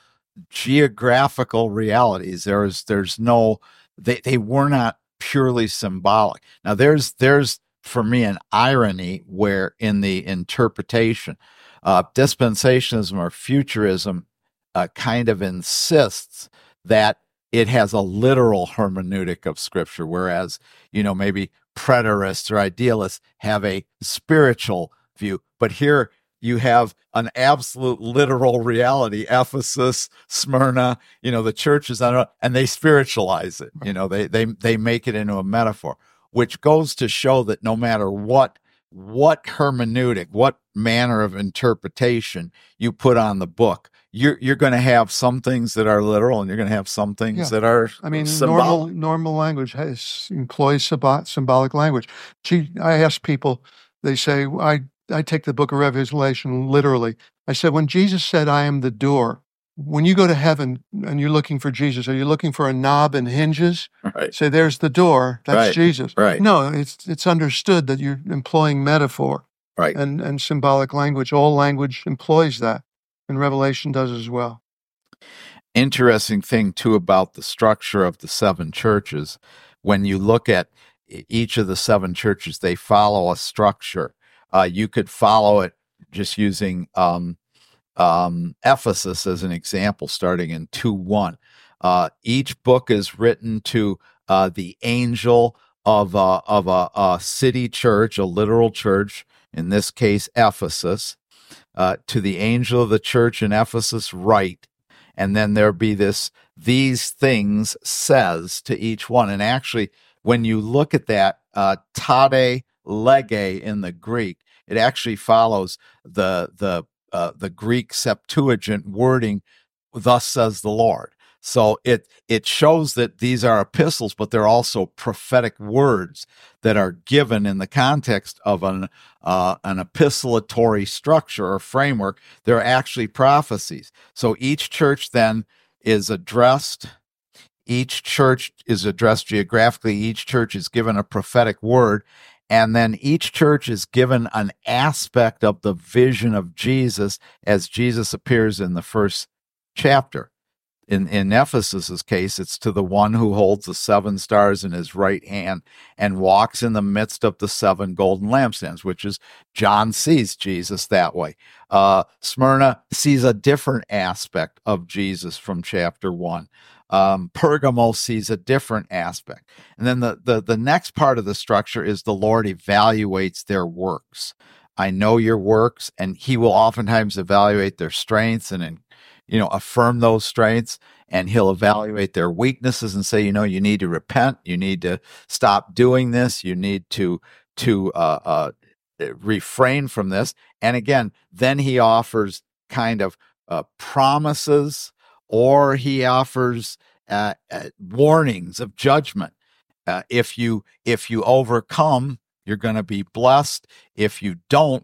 geographical realities. There's, there's no, they, they were not purely symbolic. Now there's, there's for me an irony where in the interpretation, uh, dispensationalism or futurism uh, kind of insists that it has a literal hermeneutic of Scripture, whereas, you know, maybe preterists or idealists have a spiritual view. But here you have an absolute literal reality, Ephesus, Smyrna, you know, the churches, and they spiritualize it. You know, they, they, they make it into a metaphor, which goes to show that no matter what, what hermeneutic, what manner of interpretation you put on the book, you're, you're going to have some things that are literal and you're going to have some things Yeah. that are I mean, symbolic. normal normal language has, employs symbol- symbolic language. Gee, I ask people, they say, I I take the book of Revelation literally. I said, when Jesus said, I am the door, when you go to heaven and you're looking for Jesus, are you looking for a knob and hinges? Right. Say, there's the door. That's Right. Jesus. Right. No, it's it's understood that you're employing metaphor Right. and, and symbolic language. All language employs that, and Revelation does as well. Interesting thing, too, about the structure of the seven churches. When you look at each of the seven churches, they follow a structure. Uh, you could follow it just using um, um, Ephesus as an example, starting in two one. Uh, each book is written to uh, the angel of a, of a, a city church, a literal church, in this case, Ephesus. Uh, to the angel of the church in Ephesus, write. And then there be this, these things says to each one. And actually, when you look at that, uh, tade lege in the Greek, it actually follows the the uh, the Greek Septuagint wording, thus says the Lord. So it it shows that these are epistles, but they're also prophetic words that are given in the context of an uh, an epistolatory structure or framework. They're actually prophecies. So each church then is addressed. Each church is addressed geographically. Each church is given a prophetic word. And then each church is given an aspect of the vision of Jesus as Jesus appears in the first chapter. In, in Ephesus's case, it's to the one who holds the seven stars in his right hand and walks in the midst of the seven golden lampstands, which is John sees Jesus that way. Uh, Smyrna sees a different aspect of Jesus from chapter one. Um, Pergamos sees a different aspect. And then the, the, the next part of the structure is the Lord evaluates their works. I know your works, and he will oftentimes evaluate their strengths and, and you know, affirm those strengths, and he'll evaluate their weaknesses and say, you know, you need to repent, you need to stop doing this, you need to, to, uh, uh, refrain from this. And again, then he offers kind of, uh, promises, or he offers uh, uh, warnings of judgment. Uh, if you if you overcome, you're going to be blessed. If you don't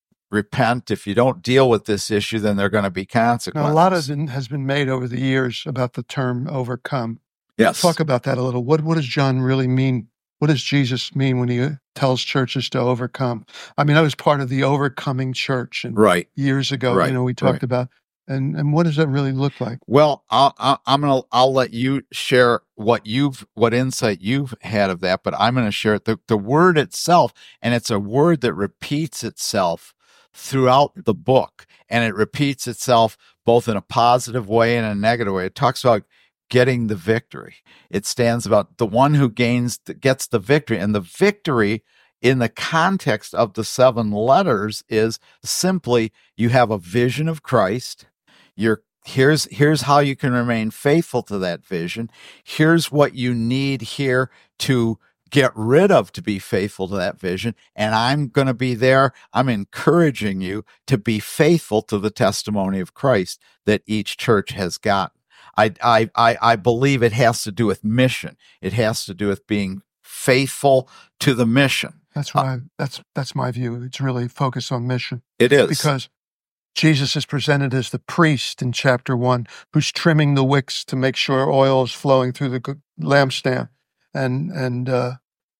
repent, if you don't deal with this issue, then there are going to be consequences. Now, a lot of it has been made over the years about the term overcome. Yes. Talk about that a little. What what does John really mean? What does Jesus mean when he tells churches to overcome? I mean, I was part of the overcoming church and right. years ago. Right. You know, we talked right. about. And and what does that really look like? Well, I'll, I'll, I'm gonna I'll let you share what you've what insight you've had of that, but I'm gonna share it. The the word itself, and it's a word that repeats itself throughout the book, and it repeats itself both in a positive way and a negative way. It talks about getting the victory. It stands about the one who gains gets the victory, and the victory in the context of the seven letters is simply you have a vision of Christ. You're, here's, here's how you can remain faithful to that vision. Here's what you need here to get rid of to be faithful to that vision. And I'm going to be there. I'm encouraging you to be faithful to the testimony of Christ that each church has got. I, I, I, I believe it has to do with mission. It has to do with being faithful to the mission. That's what uh, I, that's, that's my view. It's really focused on mission. It is. Because Jesus is presented as the priest in chapter one, who's trimming the wicks to make sure oil is flowing through the lampstand. And, and, uh,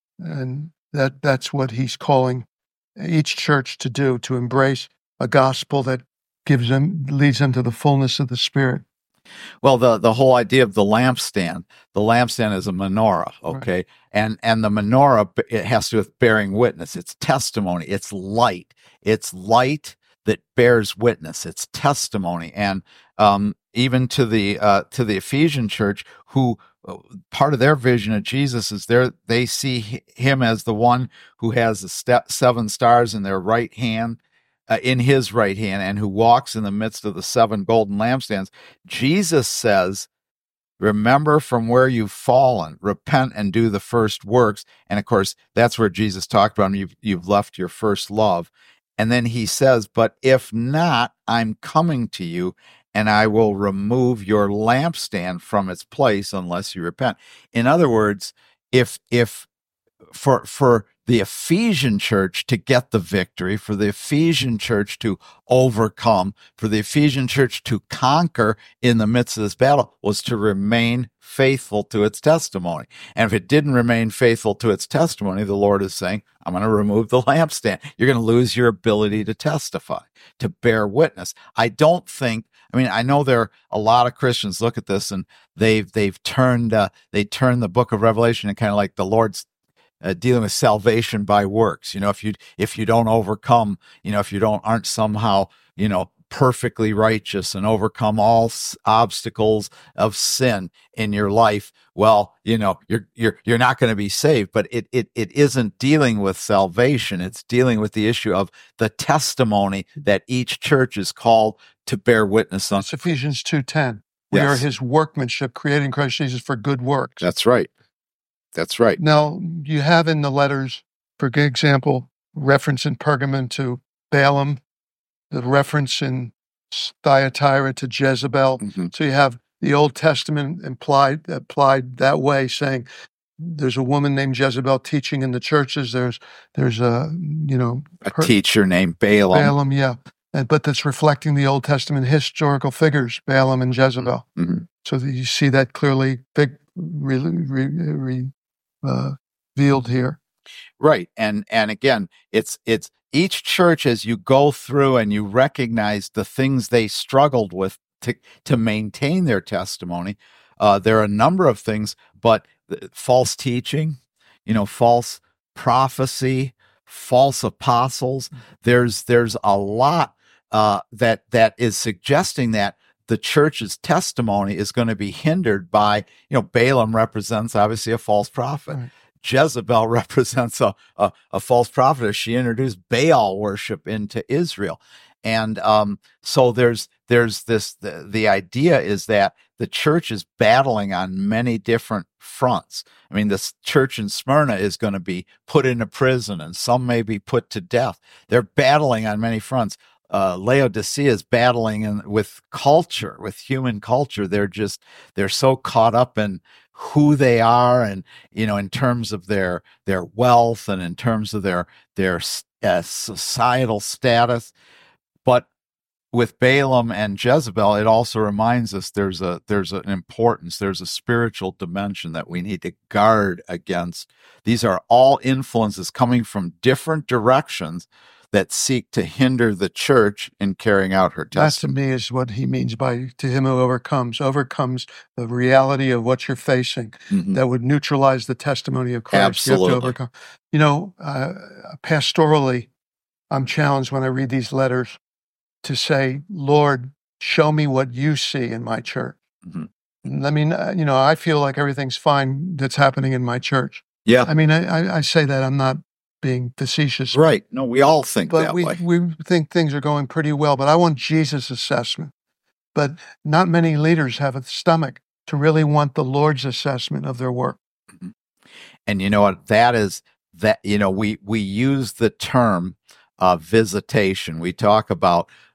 and that, that's what he's calling each church to do, to embrace a gospel that gives them, leads them to the fullness of the Spirit. Well, the, the whole idea of the lampstand, the lampstand is a menorah, okay? Right. And and the menorah, it has to do with bearing witness. It's testimony. It's light. It's light that bears witness. It's testimony. And um, even to the uh, to the Ephesian church, who part of their vision of Jesus is there, they see him as the one who has the step, seven stars in their right hand, Uh, in his right hand, and who walks in the midst of the seven golden lampstands. Jesus says, remember from where you've fallen, repent and do the first works. And of course, that's where Jesus talked about, you've, you've left your first love. And then he says, but if not, I'm coming to you, and I will remove your lampstand from its place unless you repent. In other words, if, if for, for, the Ephesian church to get the victory, for the Ephesian church to overcome, for the Ephesian church to conquer in the midst of this battle, was to remain faithful to its testimony. And if it didn't remain faithful to its testimony, the Lord is saying, I'm going to remove the lampstand. You're going to lose your ability to testify, to bear witness. I don't think, I mean, I know there are a lot of Christians look at this and they've, they've turned, uh, they turned the book of Revelation and kind of like the Lord's Uh, dealing with salvation by works. You know, if you if you don't overcome, you know, if you don't aren't somehow, you know, perfectly righteous and overcome all s- obstacles of sin in your life, well, you know, you're you're you're not going to be saved. But it it it isn't dealing with salvation. It's dealing with the issue of the testimony that each church is called to bear witness on. It's Ephesians two ten. We Yes. are his workmanship, created in Christ Jesus for good works. That's right. That's right. Now, you have in the letters, for example, reference in Pergamon to Balaam, the reference in Thyatira to Jezebel. Mm-hmm. So you have the Old Testament implied applied that way, saying there's a woman named Jezebel teaching in the churches. There's there's a you know a per- teacher named Balaam. Balaam, yeah, and, but that's reflecting the Old Testament historical figures, Balaam and Jezebel. Mm-hmm. So that you see that clearly big, really. Re, re, Uh, revealed here, right? And and again, it's it's each church as you go through and you recognize the things they struggled with to to maintain their testimony. Uh, there are a number of things, but false teaching, you know, false prophecy, false apostles. There's there's a lot uh, that that is suggesting that the church's testimony is going to be hindered by, you know, Balaam represents obviously a false prophet. Right. Jezebel represents a, a, a false prophet as she introduced Baal worship into Israel. And um, so there's there's this, the, the idea is that the church is battling on many different fronts. I mean, this church in Smyrna is going to be put into prison and some may be put to death. They're battling on many fronts. Uh, Laodicea is battling in, with culture, with human culture. They're just, they're so caught up in who they are and, you know, in terms of their, their wealth and in terms of their, their uh, societal status. But with Balaam and Jezebel, it also reminds us there's a, there's an importance, there's a spiritual dimension that we need to guard against. These are all influences coming from different directions that seek to hinder the church in carrying out her testimony. That to me is what he means by to him who overcomes, overcomes the reality of what you're facing, mm-hmm. that would neutralize the testimony of Christ. Absolutely. You have to overcome. You know, uh, pastorally, I'm challenged when I read these letters to say, Lord, show me what you see in my church. Mm-hmm. Let me, you know, I feel like everything's fine that's happening in my church. Yeah. I mean, I, I say that I'm not being facetious. Right. No, we all think but that we, way. we think things are going pretty well, but I want Jesus' assessment. But not many leaders have a stomach to really want the Lord's assessment of their work. Mm-hmm. And you know what? That is that, you know, we, we use the term uh, visitation. We talk about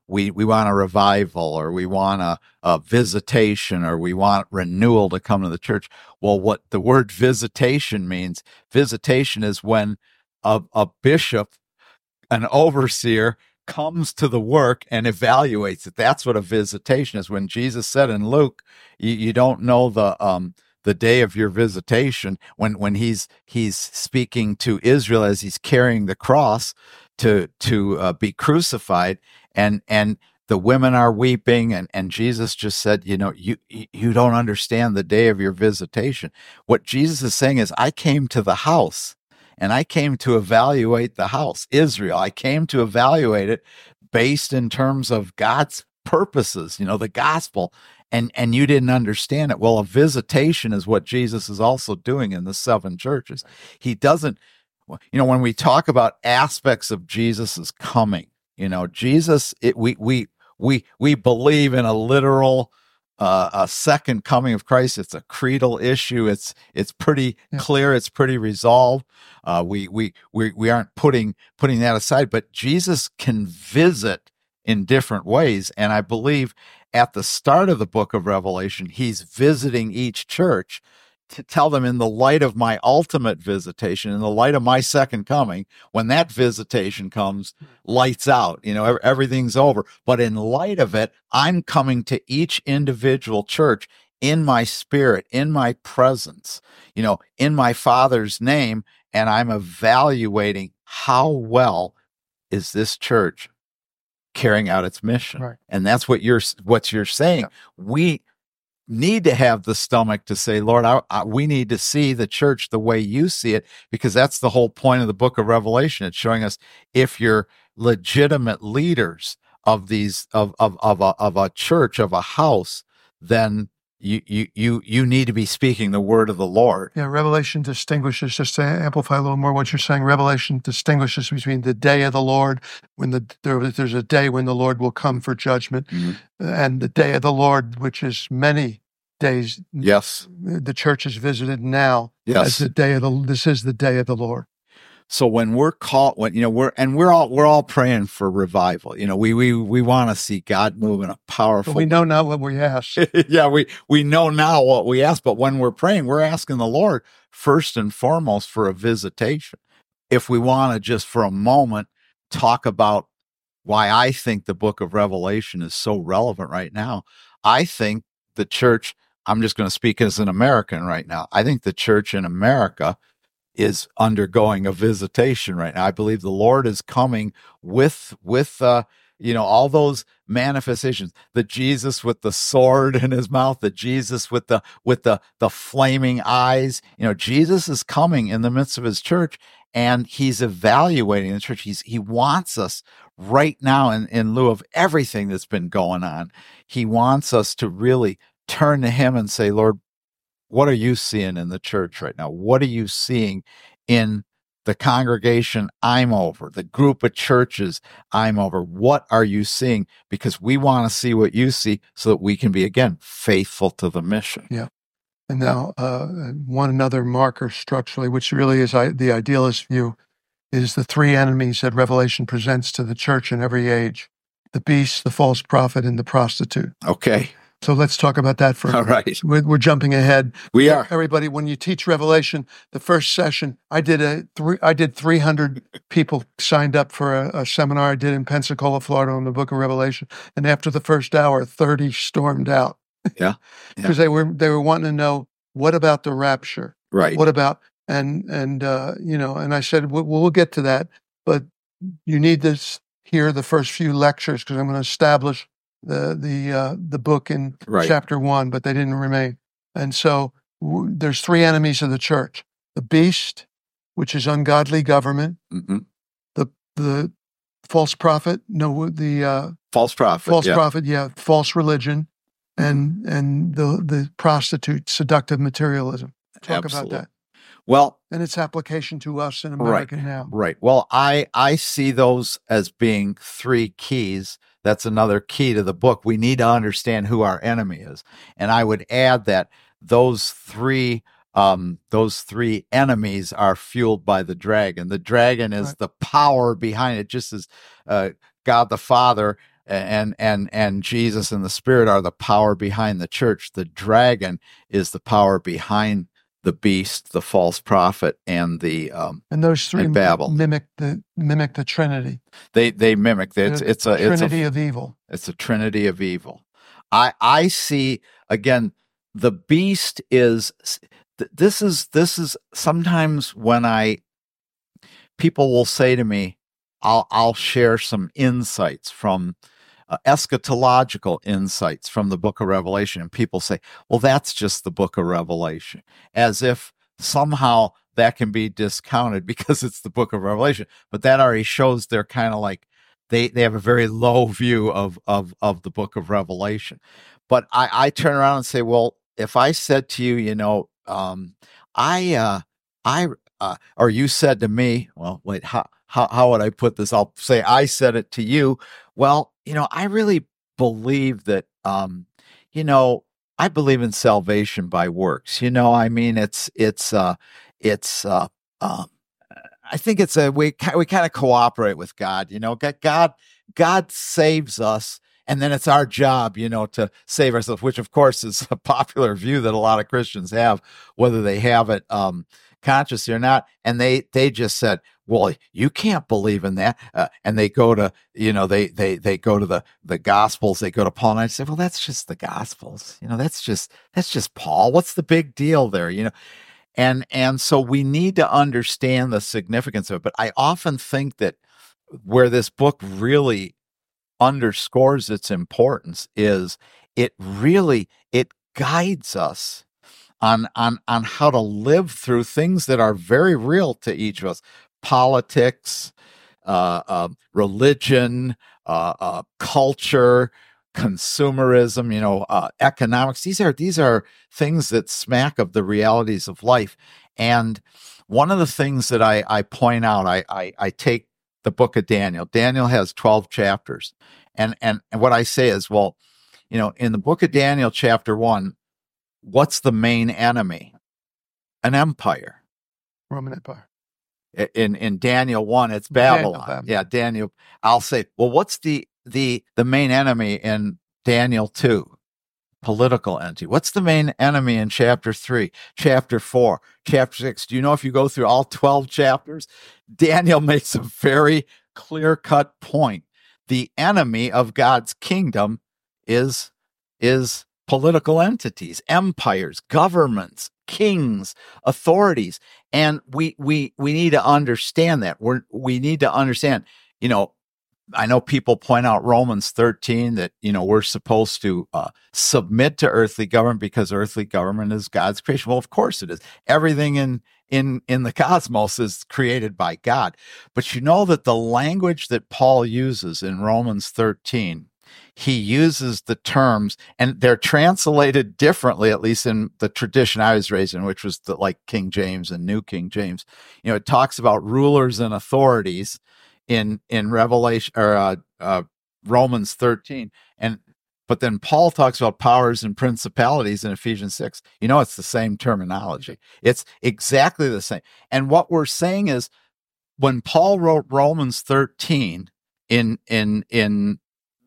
we, we want a revival, or we want a, a visitation, or we want renewal to come to the church. Well, what the word visitation means, visitation is when a, a bishop, an overseer, comes to the work and evaluates it. That's what a visitation is. When Jesus said in Luke, you, you don't know the um the day of your visitation, when when he's he's speaking to Israel as he's carrying the cross to to uh, be crucified, and and the women are weeping, and and Jesus just said, you know, you you don't understand the day of your visitation. What Jesus is saying is, I came to the house, and I came to evaluate the house, Israel. I came to evaluate it based in terms of God's purposes, you know, the gospel, and and you didn't understand it. Well, a visitation is what Jesus is also doing in the seven churches. He doesn't, you know, when we talk about aspects of Jesus's coming, you know, Jesus, it, we we we we believe in a literal uh, a second coming of Christ. It's a creedal issue. It's it's pretty Yeah. clear. It's pretty resolved. Uh, we we we we aren't putting putting that aside. But Jesus can visit in different ways, and I believe at the start of the book of Revelation, he's visiting each church to tell them, in the light of my ultimate visitation, in the light of my second coming, when that visitation comes, lights out, you know, everything's over. But in light of it, I'm coming to each individual church in my spirit, in my presence, you know, in my Father's name, and I'm evaluating how well is this church carrying out its mission. Right. And that's what you're what you're saying. Yeah. We need to have the stomach to say, Lord, I, I, we need to see the church the way you see it, because that's the whole point of the book of Revelation. It's showing us, if you're legitimate leaders of these of of of a, of a church, of a house, then you you you you need to be speaking the word of the Lord. Yeah, Revelation distinguishes, just to amplify a little more what you're saying, Revelation distinguishes between the day of the Lord, when the there, there's a day when the Lord will come for judgment, Mm-hmm. and the day of the Lord, which is many days. Yes. The church is visited now Yes. as the day of the, this is the day of the Lord. So when we're called, when, you know, we're, and we're all, we're all praying for revival. You know, we, we, we want to see God move in a powerful. But we know not what we ask. Yeah, we, we know now what we ask, but when we're praying, we're asking the Lord first and foremost for a visitation. If we want to just for a moment talk about why I think the book of Revelation is so relevant right now, I think the church, I'm just going to speak as an American right now. I think the church in America is undergoing a visitation right now. I believe the Lord is coming with, with, uh, you know, all those manifestations, the Jesus with the sword in his mouth, the Jesus with the, with the, the flaming eyes. You know, Jesus is coming in the midst of his church, and he's evaluating the church. He's, he wants us right now, in, in lieu of everything that's been going on. He wants us to really turn to him and say, Lord, what are you seeing in the church right now? What are you seeing in the congregation I'm over, the group of churches I'm over? What are you seeing? Because we want to see what you see, so that we can be, again, faithful to the mission. Yeah. And now, uh, one another marker structurally, which really is I, the idealist view, is the three enemies that Revelation presents to the church in every age: the beast, the false prophet, and the prostitute. Okay. So let's talk about that for a All minute. right. We're, we're jumping ahead. We are. Everybody, when you teach Revelation, the first session, I did a three, I did three hundred people signed up for a, a seminar I did in Pensacola, Florida, on the book of Revelation. And after the first hour, thirty stormed out. Yeah. Because they were, they were wanting to know, what about the rapture? Right. What about, and, and, uh, you know, and I said, we'll, we'll get to that, but you need to s- hear the first few lectures, because I'm going to establish the the uh, the book in Right. chapter one, but they didn't remain. And so w- there's three enemies of the church: the beast, which is ungodly government; Mm-hmm. the the false prophet, no, the uh, False prophet. false yeah. prophet, yeah, false religion, and and the the prostitute, seductive materialism. Talk Absolutely. about that Well, and its application to us in America now. right. Well, I, I see those as being three keys. That's another key to the book. We need to understand who our enemy is. And I would add that those three um, those three enemies are fueled by the dragon. The dragon is Right. the power behind it, just as uh, God the Father and and and Jesus and the Spirit are the power behind the church. The dragon is the power behind the beast, the false prophet, and the um, and those three and Babel. mimic the mimic the Trinity. They they mimic. It's The it's a Trinity it's a, of evil. It's a trinity of evil. I I see again. The beast is. This is this is sometimes when I people will say to me, I'll I'll share some insights from uh, eschatological insights from the book of Revelation, and people say, well, that's just the book of Revelation, as if somehow that can be discounted because it's the book of Revelation. But that already shows they're kind of like they they have a very low view of of of the book of Revelation. But I, I turn around and say, well, if I said to you, you know, um, I uh, I uh, or you said to me, well, wait, how how how would I put this? I'll say I said it to you. Well, you know, I really believe that, um, you know, I believe in salvation by works. You know, I mean, it's it's uh, it's uh, um, I think it's a we we kind of cooperate with God. You know, God God saves us, and then it's our job, you know, to save ourselves. Which, of course, is a popular view that a lot of Christians have, whether they have it um, consciously or not. And they they just said, well, you can't believe in that. Uh, and they go to, you know, they they they go to the the Gospels. They go to Paul, and I say, well, that's just the Gospels. You know, that's just that's just Paul. What's the big deal there? You know, and and so we need to understand the significance of it. But I often think that where this book really underscores its importance is it really it guides us on on on how to live through things that are very real to each of us. Politics, uh, uh, religion, uh, uh, culture, consumerism, you know, uh, economics. These are these are things that smack of the realities of life. And one of the things that I, I point out, I, I I take the book of Daniel. Daniel has twelve chapters, and and and what I say is, well, you know, in the book of Daniel, chapter one, what's the main enemy? An empire, Roman Empire. In in Daniel one, it's Babylon. Daniel, Babylon. Yeah, Daniel. I'll say, well, what's the the the main enemy in Daniel two? Political entity. What's the main enemy in chapter three, chapter four, chapter six? Do you know if you go through all twelve chapters, Daniel makes a very clear-cut point. The enemy of God's kingdom is is political entities, empires, governments, kings, authorities. And we we we need to understand that. We're we need to understand, you know, I know people point out Romans thirteen that, you know, we're supposed to uh, submit to earthly government because earthly government is God's creation. Well, of course it is. Everything in in in the cosmos is created by God. But you know that the language that Paul uses in Romans thirteen, he uses the terms, and they're translated differently, at least in the tradition I was raised in, which was the, like King James and New King James. You know, it talks about rulers and authorities in in Revelation or uh, uh, Romans thirteen, and but then Paul talks about powers and principalities in Ephesians six. You know, it's the same terminology. It's exactly the same. And what we're saying is, when Paul wrote Romans thirteen in in in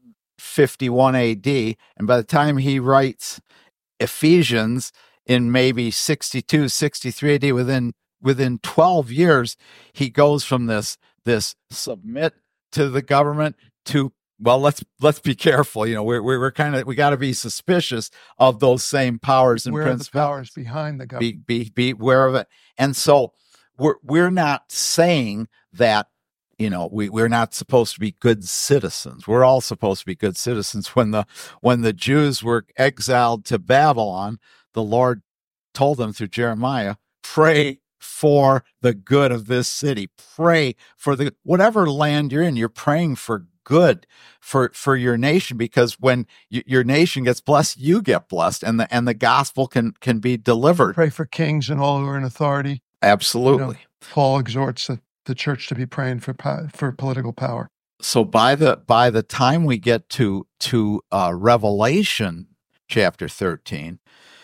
fifty-one A D, and by the time he writes Ephesians in maybe sixty-two, sixty-three A D, within within twelve years, he goes from this this submit to the government to, well, let's let's be careful. You know, we're we're, we're kind of we got to be suspicious of those same powers and Where are the principalities. powers behind the government? Be be be aware of it. And so we're we're not saying that, you know, we we're not supposed to be good citizens. We're all supposed to be good citizens. When the when the Jews were exiled to Babylon, the Lord told them through Jeremiah, pray for the good of this city. Pray for the whatever land you're in. You're praying for good for for your nation, because when y- your nation gets blessed, you get blessed, and the and the gospel can can be delivered. Pray for kings and all who are in authority. Absolutely. You know, Paul exhorts the, the church to be praying for po- for political power. So by the by the time we get to to uh, Revelation chapter thirteen,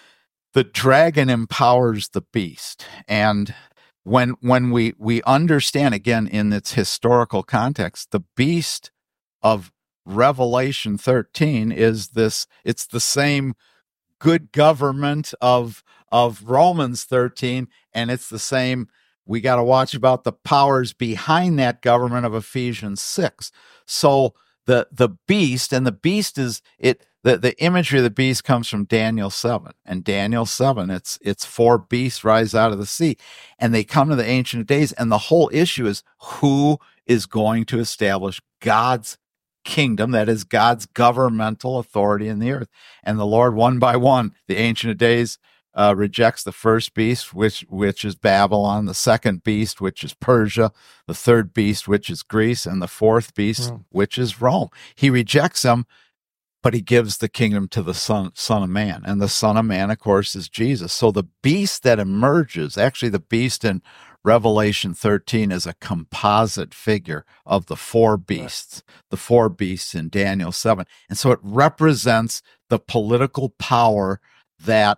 the dragon empowers the beast. And when when we we understand, again, in its historical context, the beast of Revelation thirteen is this, it's the same good government of of Romans thirteen, and it's the same, we got to watch about the powers behind that government of Ephesians six. So the the beast, and the beast is it the, the imagery of the beast comes from Daniel seven. And Daniel seven, it's it's four beasts rise out of the sea, and they come to the Ancient of Days, and the whole issue is who is going to establish God's kingdom, that is God's governmental authority in the earth. And the Lord, one by one, the Ancient of Days uh, rejects the first beast, which which is Babylon, the second beast, which is Persia, the third beast, which is Greece, and the fourth beast, Rome. which is Rome. He rejects them, but he gives the kingdom to the son, son of Man. And the Son of Man, of course, is Jesus. So the beast that emerges, actually the beast in Revelation thirteen is a composite figure of the four beasts, the four beasts in Daniel seven. And so it represents the political power that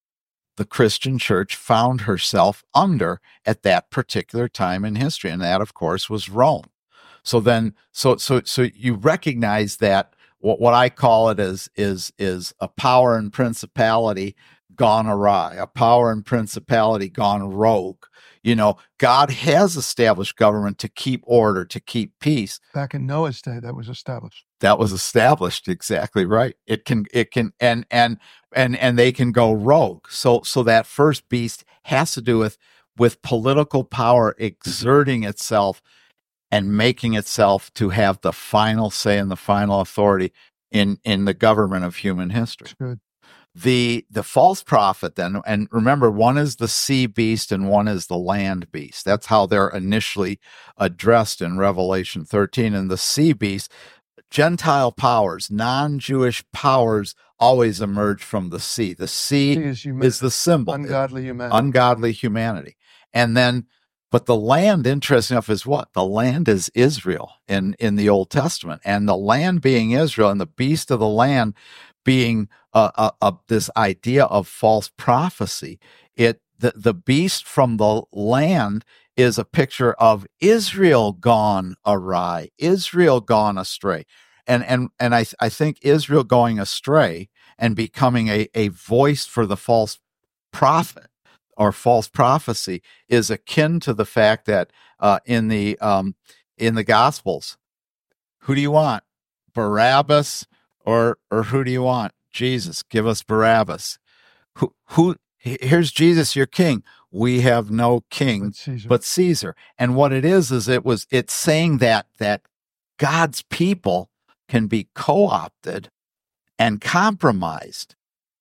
the Christian church found herself under at that particular time in history. And that, of course, was Rome. So then, so, so, so you recognize that what, what I call it is, is, is a power and principality gone awry, a power and principality gone rogue. You know, God has established government to keep order, to keep peace. Back in Noah's day, that was established. That was established, exactly right. It can, it can, and and and and they can go rogue. So so that first beast has to do with with political power exerting itself and making itself to have the final say and the final authority in in the government of human history. That's good. The the false prophet then, and remember, one is the sea beast and one is the land beast. That's how they're initially addressed in Revelation thirteen. And the sea beast, Gentile powers, non-Jewish powers always emerge from the sea. The sea Sea is humanity. is the symbol. Ungodly humanity. Ungodly humanity. And then, but the land, interesting enough, is what? The land is Israel in, in the Old Testament. And the land being Israel and the beast of the land being uh, uh, uh, this idea of false prophecy. It the, the beast from the land is a picture of Israel gone awry, Israel gone astray. And and and I I think Israel going astray and becoming a, a voice for the false prophet or false prophecy is akin to the fact that uh, in the um, in the Gospels, who do you want? Barabbas or or who do you want? Jesus. Give us Barabbas. Who who? Here's Jesus, your king. We have no king But Caesar. but Caesar. And what it is is it was it's saying that that God's people can be co-opted and compromised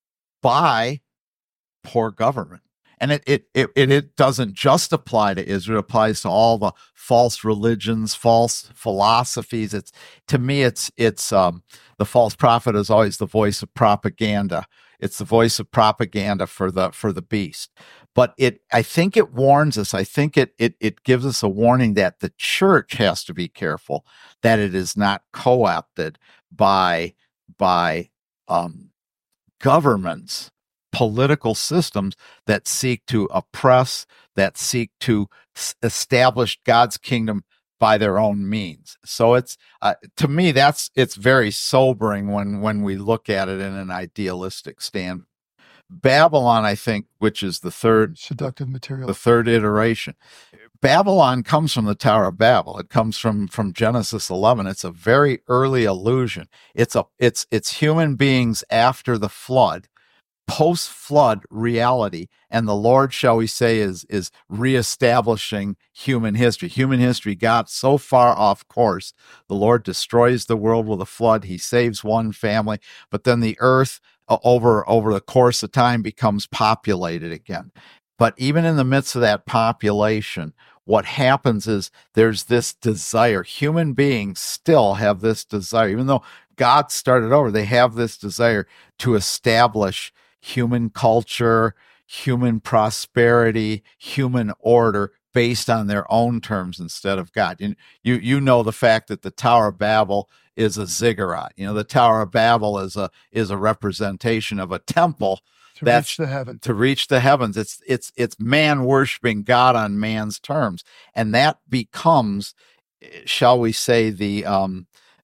by poor government. And it it it it doesn't just apply to Israel, it applies to all the false religions, false philosophies. It's to me it's it's um the false prophet is always the voice of propaganda. It's the voice of propaganda for the for the beast. But it I think it warns us, I think it it it gives us a warning that the church has to be careful that it is not co-opted by by um governments, political systems that seek to oppress, that seek to s- establish God's kingdom by their own means. So it's uh, to me that's it's very sobering when when we look at it in an idealistic stand. Babylon, I think, which is the third Seductive material. the third iteration. Babylon comes from the Tower of Babel. It comes from from Genesis eleven. It's a very early allusion. It's a it's it's human beings after the flood, post-flood reality, and the Lord, shall we say, is is reestablishing human history. Human history got so far off course. The Lord destroys the world with a flood. He saves one family, but then the earth uh, over over the course of time becomes populated again. But even in the midst of that population, what happens is there's this desire. Human beings still have this desire, even though God started over, they have this desire to establish human culture, human prosperity, human order based on their own terms instead of God. And you you know the fact that the Tower of Babel is a ziggurat. You know, the Tower of Babel is a is a representation of a temple to that's reach the heaven. to reach the heavens. It's it's it's man worshiping God on man's terms, and that becomes, shall we say, the um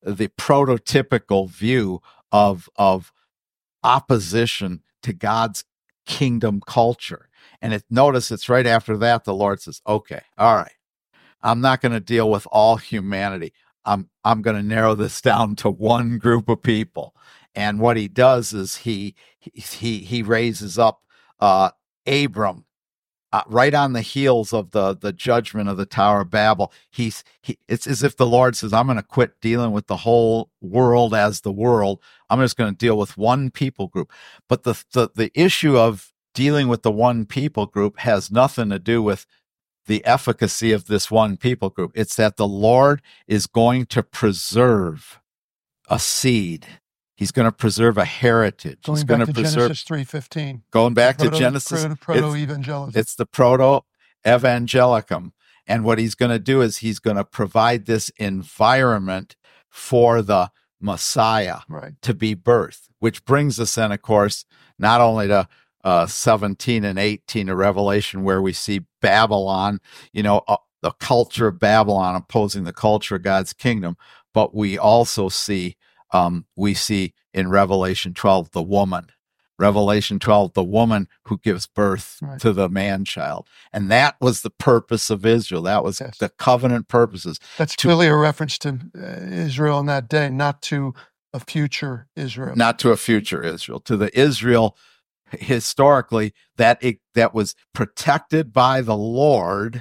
the prototypical view of of opposition to God's kingdom culture. And it, notice it's right after that the Lord says, okay, all right, I'm not going to deal with all humanity. I'm I'm going to narrow this down to one group of people. And what he does is he he he raises up uh, Abram uh, right on the heels of the the judgment of the Tower of Babel. He's he, it's as if the Lord says, I'm going to quit dealing with the whole world as the world. I'm just going to deal with one people group. But the, the the issue of dealing with the one people group has nothing to do with the efficacy of this one people group. It's that the Lord is going to preserve a seed. He's going to preserve a heritage. Going He's back going to preserve, Genesis three fifteen. Going back proto, to Genesis. Proto, proto-evangelism. It's, it's the proto-evangelicum. And what he's going to do is he's going to provide this environment for the Messiah right. to be birthed, which brings us then, of course, not only to Uh, seventeen and eighteen of Revelation, where we see Babylon, you know, uh, the culture of Babylon opposing the culture of God's kingdom. But we also see, um, we see in Revelation twelve, the woman, Revelation twelve, the woman who gives birth right. to the man-child. And that was the purpose of Israel. That was yes. the covenant purposes. That's to, clearly a reference to uh, Israel in that day, not to a future Israel. Not to a future Israel, to the Israel historically that it, that was protected by the Lord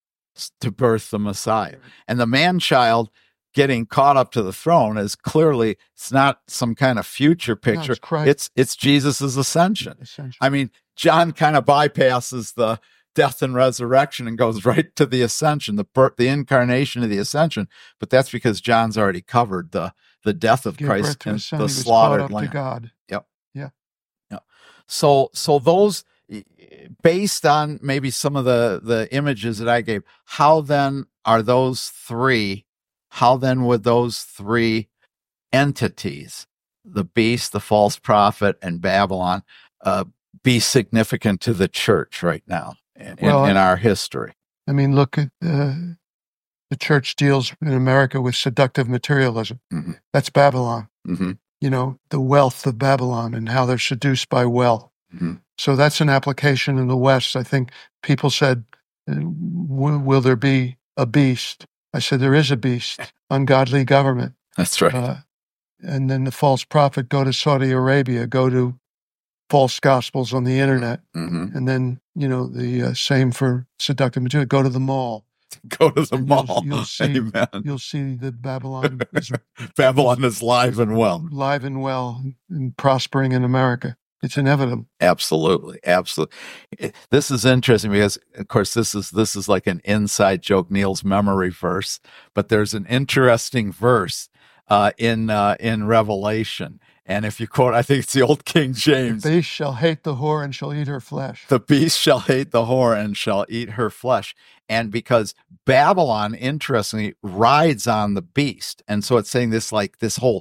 to birth the Messiah. And the man-child getting caught up to the throne is clearly, it's not some kind of future picture. No, it's, it's it's Jesus's ascension. ascension. I mean, John kind of bypasses the death and resurrection and goes right to the ascension, the birth, the incarnation of the ascension. But that's because John's already covered the the death of Give Christ and son, the he was slaughtered up lamb. to God. Yep. Yeah. Yeah. So so those, based on maybe some of the the images that I gave, how then are those three? How then would those three entities, the beast, the false prophet, and Babylon, uh, be significant to the church right now in, well, in our history? I mean, look at uh, the church deals in America with seductive materialism. Mm-hmm. That's Babylon. Mm-hmm. You know, the wealth of Babylon and how they're seduced by wealth. Mm-hmm. So that's an application in the West. I think people said, will, will there be a beast? I said, there is a beast, ungodly government. That's right. Uh, and then the false prophet, go to Saudi Arabia, go to false gospels on the internet. Mm-hmm. And then, you know, the uh, same for seductive material, go to the mall. Go to the and mall. You'll, you'll see, Amen. You'll see that Babylon is Babylon is live and well. Live and well and prospering in America. It's inevitable. Absolutely, absolutely. This is interesting because, of course, this is this is like an inside joke, Neil's memory verse. But there's an interesting verse uh, in uh, in Revelation, and if you quote, I think it's the old King James: "The beast shall hate the whore and shall eat her flesh." The beast shall hate the whore and shall eat her flesh. And because Babylon, interestingly, rides on the beast, and so it's saying this like this whole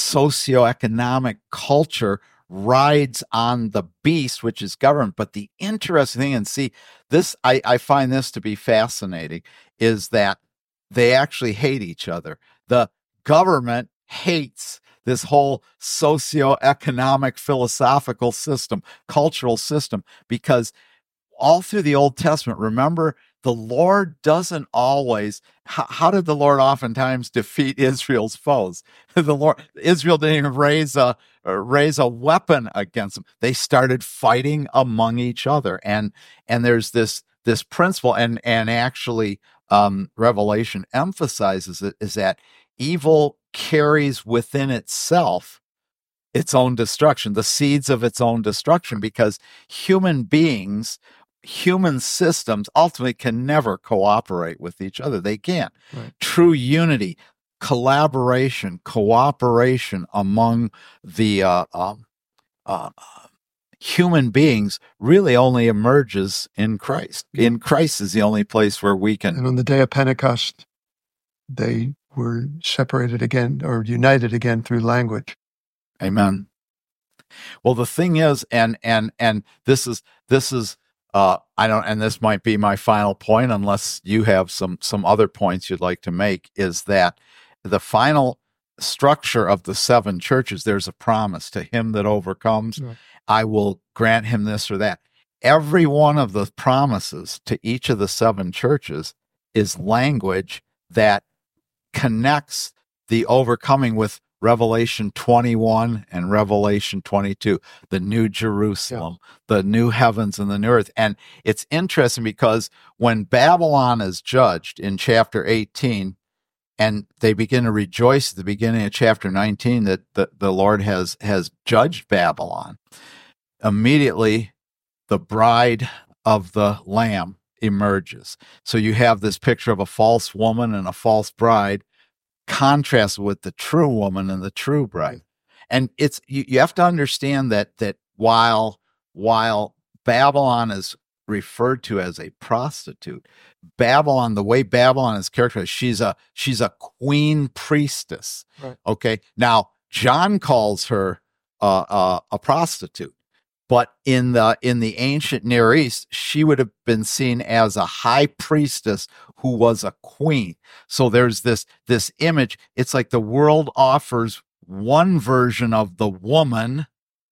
socioeconomic culture rides on the beast, which is government. But the interesting thing, and see, this I, I find this to be fascinating, is that they actually hate each other. The government hates this whole socioeconomic, philosophical system, cultural system, because all through the Old Testament, remember, the Lord doesn't always, how, how did the Lord oftentimes defeat Israel's foes? The Lord, Israel didn't even raise a, raise a weapon against them. They started fighting among each other. And, and there's this, this principle, and, and actually, um, Revelation emphasizes it, is that evil carries within itself its own destruction, the seeds of its own destruction, because human beings, human systems ultimately can never cooperate with each other. They can't. Right. True unity, collaboration, cooperation among the uh, um, uh, human beings really only emerges in Christ. In Christ is the only place where we can. And on the day of Pentecost, they were separated again or united again through language. Amen. Well, the thing is, and and and this is this is uh, I don't, and this might be my final point, unless you have some some other points you'd like to make, is that the final structure of the seven churches, there's a promise to him that overcomes. Yeah. I will grant him this or that. Every one of the promises to each of the seven churches is language that connects the overcoming with Revelation twenty-one and Revelation twenty-two, the New Jerusalem, yeah. the new heavens and the new earth. And it's interesting because when Babylon is judged in chapter eighteen, and they begin to rejoice at the beginning of chapter nineteen that the, the Lord has, has judged Babylon, immediately the bride of the Lamb emerges. So you have this picture of a false woman and a false bride contrasted with the true woman and the true bride. And it's you, you have to understand that that while while Babylon is referred to as a prostitute, Babylon, the way Babylon is characterized, she's a she's a queen priestess. Right. Okay. Now John calls her uh, uh, a prostitute, but in the in the ancient Near East, she would have been seen as a high priestess who was a queen. So there's this this image. It's like the world offers one version of the woman,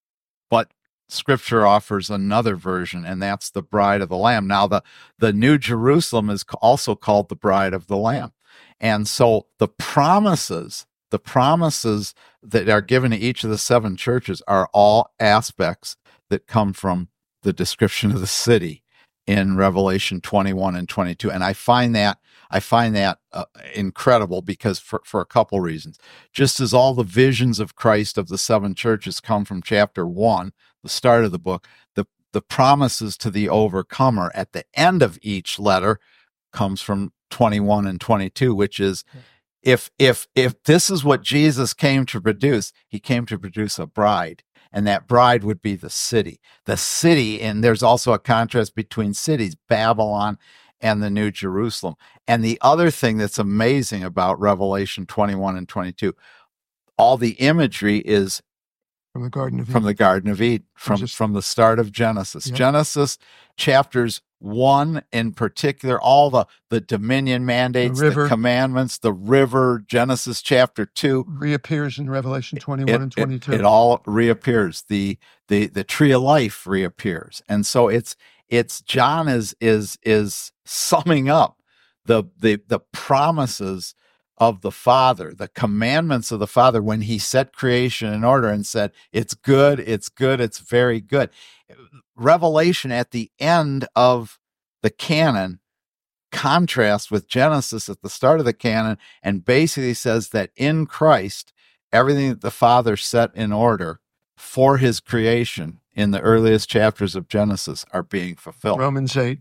but Scripture offers another version, and that's the bride of the Lamb. Now, the, the New Jerusalem is also called the bride of the Lamb. And so the promises, the promises that are given to each of the seven churches are all aspects that come from the description of the city in Revelation twenty-one and twenty-two. And I find that I find that uh, incredible because for, for a couple reasons. Just as all the visions of Christ of the seven churches come from chapter one, the start of the book, the, the promises to the overcomer at the end of each letter comes from twenty-one and twenty-two, which is if if if this is what Jesus came to produce, he came to produce a bride. And that bride would be the city. The city, and there's also a contrast between cities, Babylon and the New Jerusalem. And the other thing that's amazing about Revelation twenty-one and twenty-two, all the imagery is from the Garden of Eden. From the Garden of Eden, from, just, from the start of Genesis. Yep. Genesis chapters one in particular, all the, the dominion mandates, the, the commandments, the river, Genesis chapter two. Reappears in Revelation twenty-one it, and twenty-two. It, it all reappears. The, the, the tree of life reappears. And so it's, it's John is, is, is summing up the, the, the promises of the Father, the commandments of the Father when he set creation in order and said, it's good, it's good, it's very good. Revelation at the end of the canon contrasts with Genesis at the start of the canon and basically says that in Christ, everything that the Father set in order for his creation in the earliest chapters of Genesis are being fulfilled. Romans eight.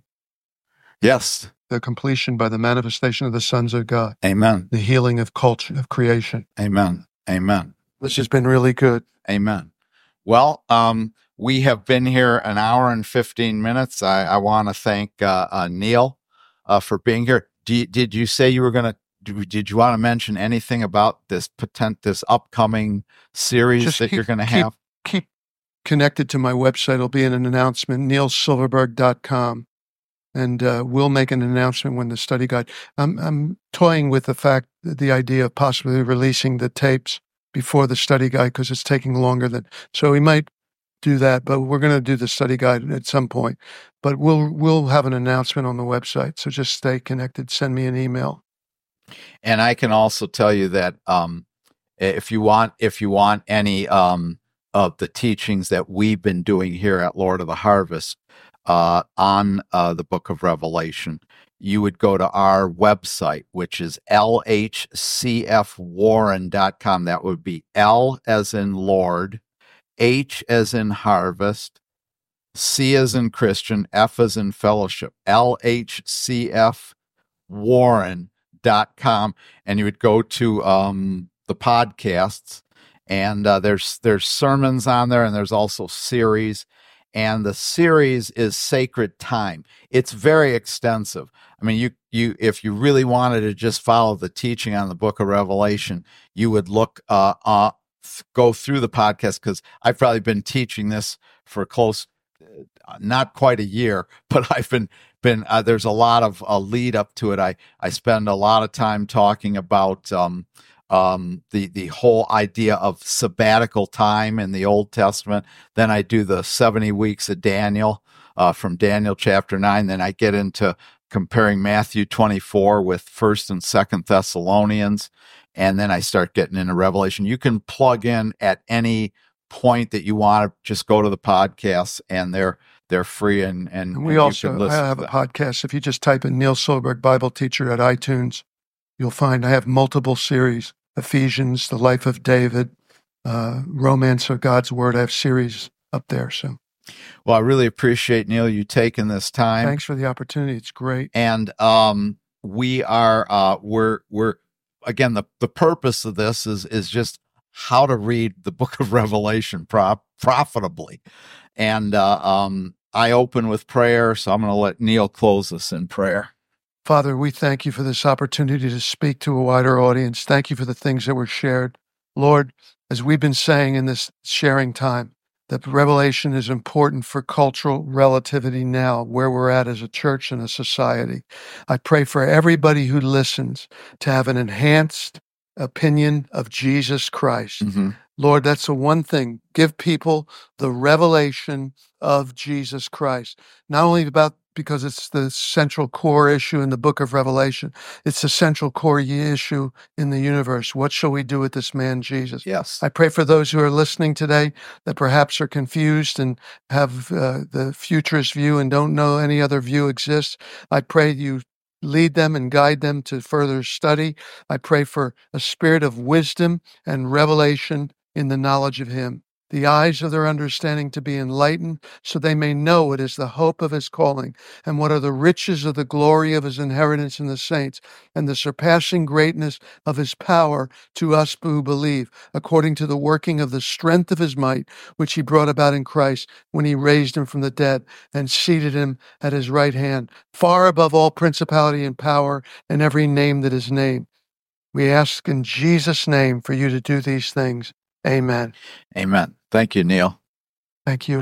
Yes. The completion by the manifestation of the sons of God. Amen. The healing of culture, of creation. Amen. Amen. This has been really good. Amen. Well, um, we have been here an hour and fifteen minutes. I, I want to thank uh, uh, Neil uh, for being here. D- did you say you were going to, did you want to mention anything about this potent, this upcoming series Just that keep, you're going to keep, have? Keep connected to my website. It'll be in an announcement, neil silverberg dot com. And uh, we'll make an announcement when the study guide. I'm, I'm toying with the fact, the idea of possibly releasing the tapes before the study guide because it's taking longer than. So we might do that, but we're going to do the study guide at some point. But we'll we'll have an announcement on the website. So just stay connected. Send me an email. And I can also tell you that um, if you want, if you want any um, of the teachings that we've been doing here at Lord of the Harvest. Uh, on uh, the book of Revelation, you would go to our website, which is L H C F warren dot com. That would be L as in Lord, H as in Harvest, C as in Christian, F as in Fellowship, L H C F warren dot com. And you would go to um, the podcasts, and uh, there's there's sermons on there, and there's also series. And the series is Sacred Time. It's very extensive. I mean, you you if you really wanted to just follow the teaching on the book of Revelation, you would look uh, uh go through the podcast, because I've probably been teaching this for close, uh, not quite a year, but I've been been uh, there's a lot of uh, lead up to it. I I spend a lot of time talking about um um, the the whole idea of sabbatical time in the Old Testament. Then I do the seventy weeks of Daniel, uh, from Daniel chapter nine. Then I get into comparing Matthew twenty-four with First and Second Thessalonians, and then I start getting into Revelation. You can plug in at any point that you want to. Just go to the podcasts, and they're they're free. And and, And we and also you can I listen have to a them. podcast. If you just type in Neil Silverberg Bible Teacher at iTunes, you'll find I have multiple series: Ephesians, the life of David, uh, Romance of God's Word. I have series up there. So Well, I really appreciate, Neil, you taking this time. thanks for the opportunity. It's great. And um, we are uh, we're we're again the the purpose of this is is just how to read the Book of Revelation pro- profitably. And uh, um, I open with prayer, so I'm going to let Neil close us in prayer. Father, we thank you for this opportunity to speak to a wider audience. Thank you for the things that were shared. Lord, as we've been saying in this sharing time, that Revelation is important for cultural relativity now, where we're at as a church and a society. I pray for everybody who listens to have an enhanced opinion of Jesus Christ. Mm-hmm. Lord, that's the one thing. Give people the revelation of Jesus Christ, not only about because it's the central core issue in the book of Revelation. It's the central core issue in the universe. What shall we do with this man, Jesus? Yes. I pray for those who are listening today that perhaps are confused and have uh, the futurist view and don't know any other view exists. I pray you lead them and guide them to further study. I pray for a spirit of wisdom and revelation in the knowledge of him. The eyes of their understanding to be enlightened, so they may know it is the hope of his calling, and what are the riches of the glory of his inheritance in the saints, and the surpassing greatness of his power to us who believe, according to the working of the strength of his might, which he brought about in Christ when he raised him from the dead and seated him at his right hand, far above all principality and power and every name that is named. We ask in Jesus' name for you to do these things. Amen. Amen. Thank you, Neil. Thank you.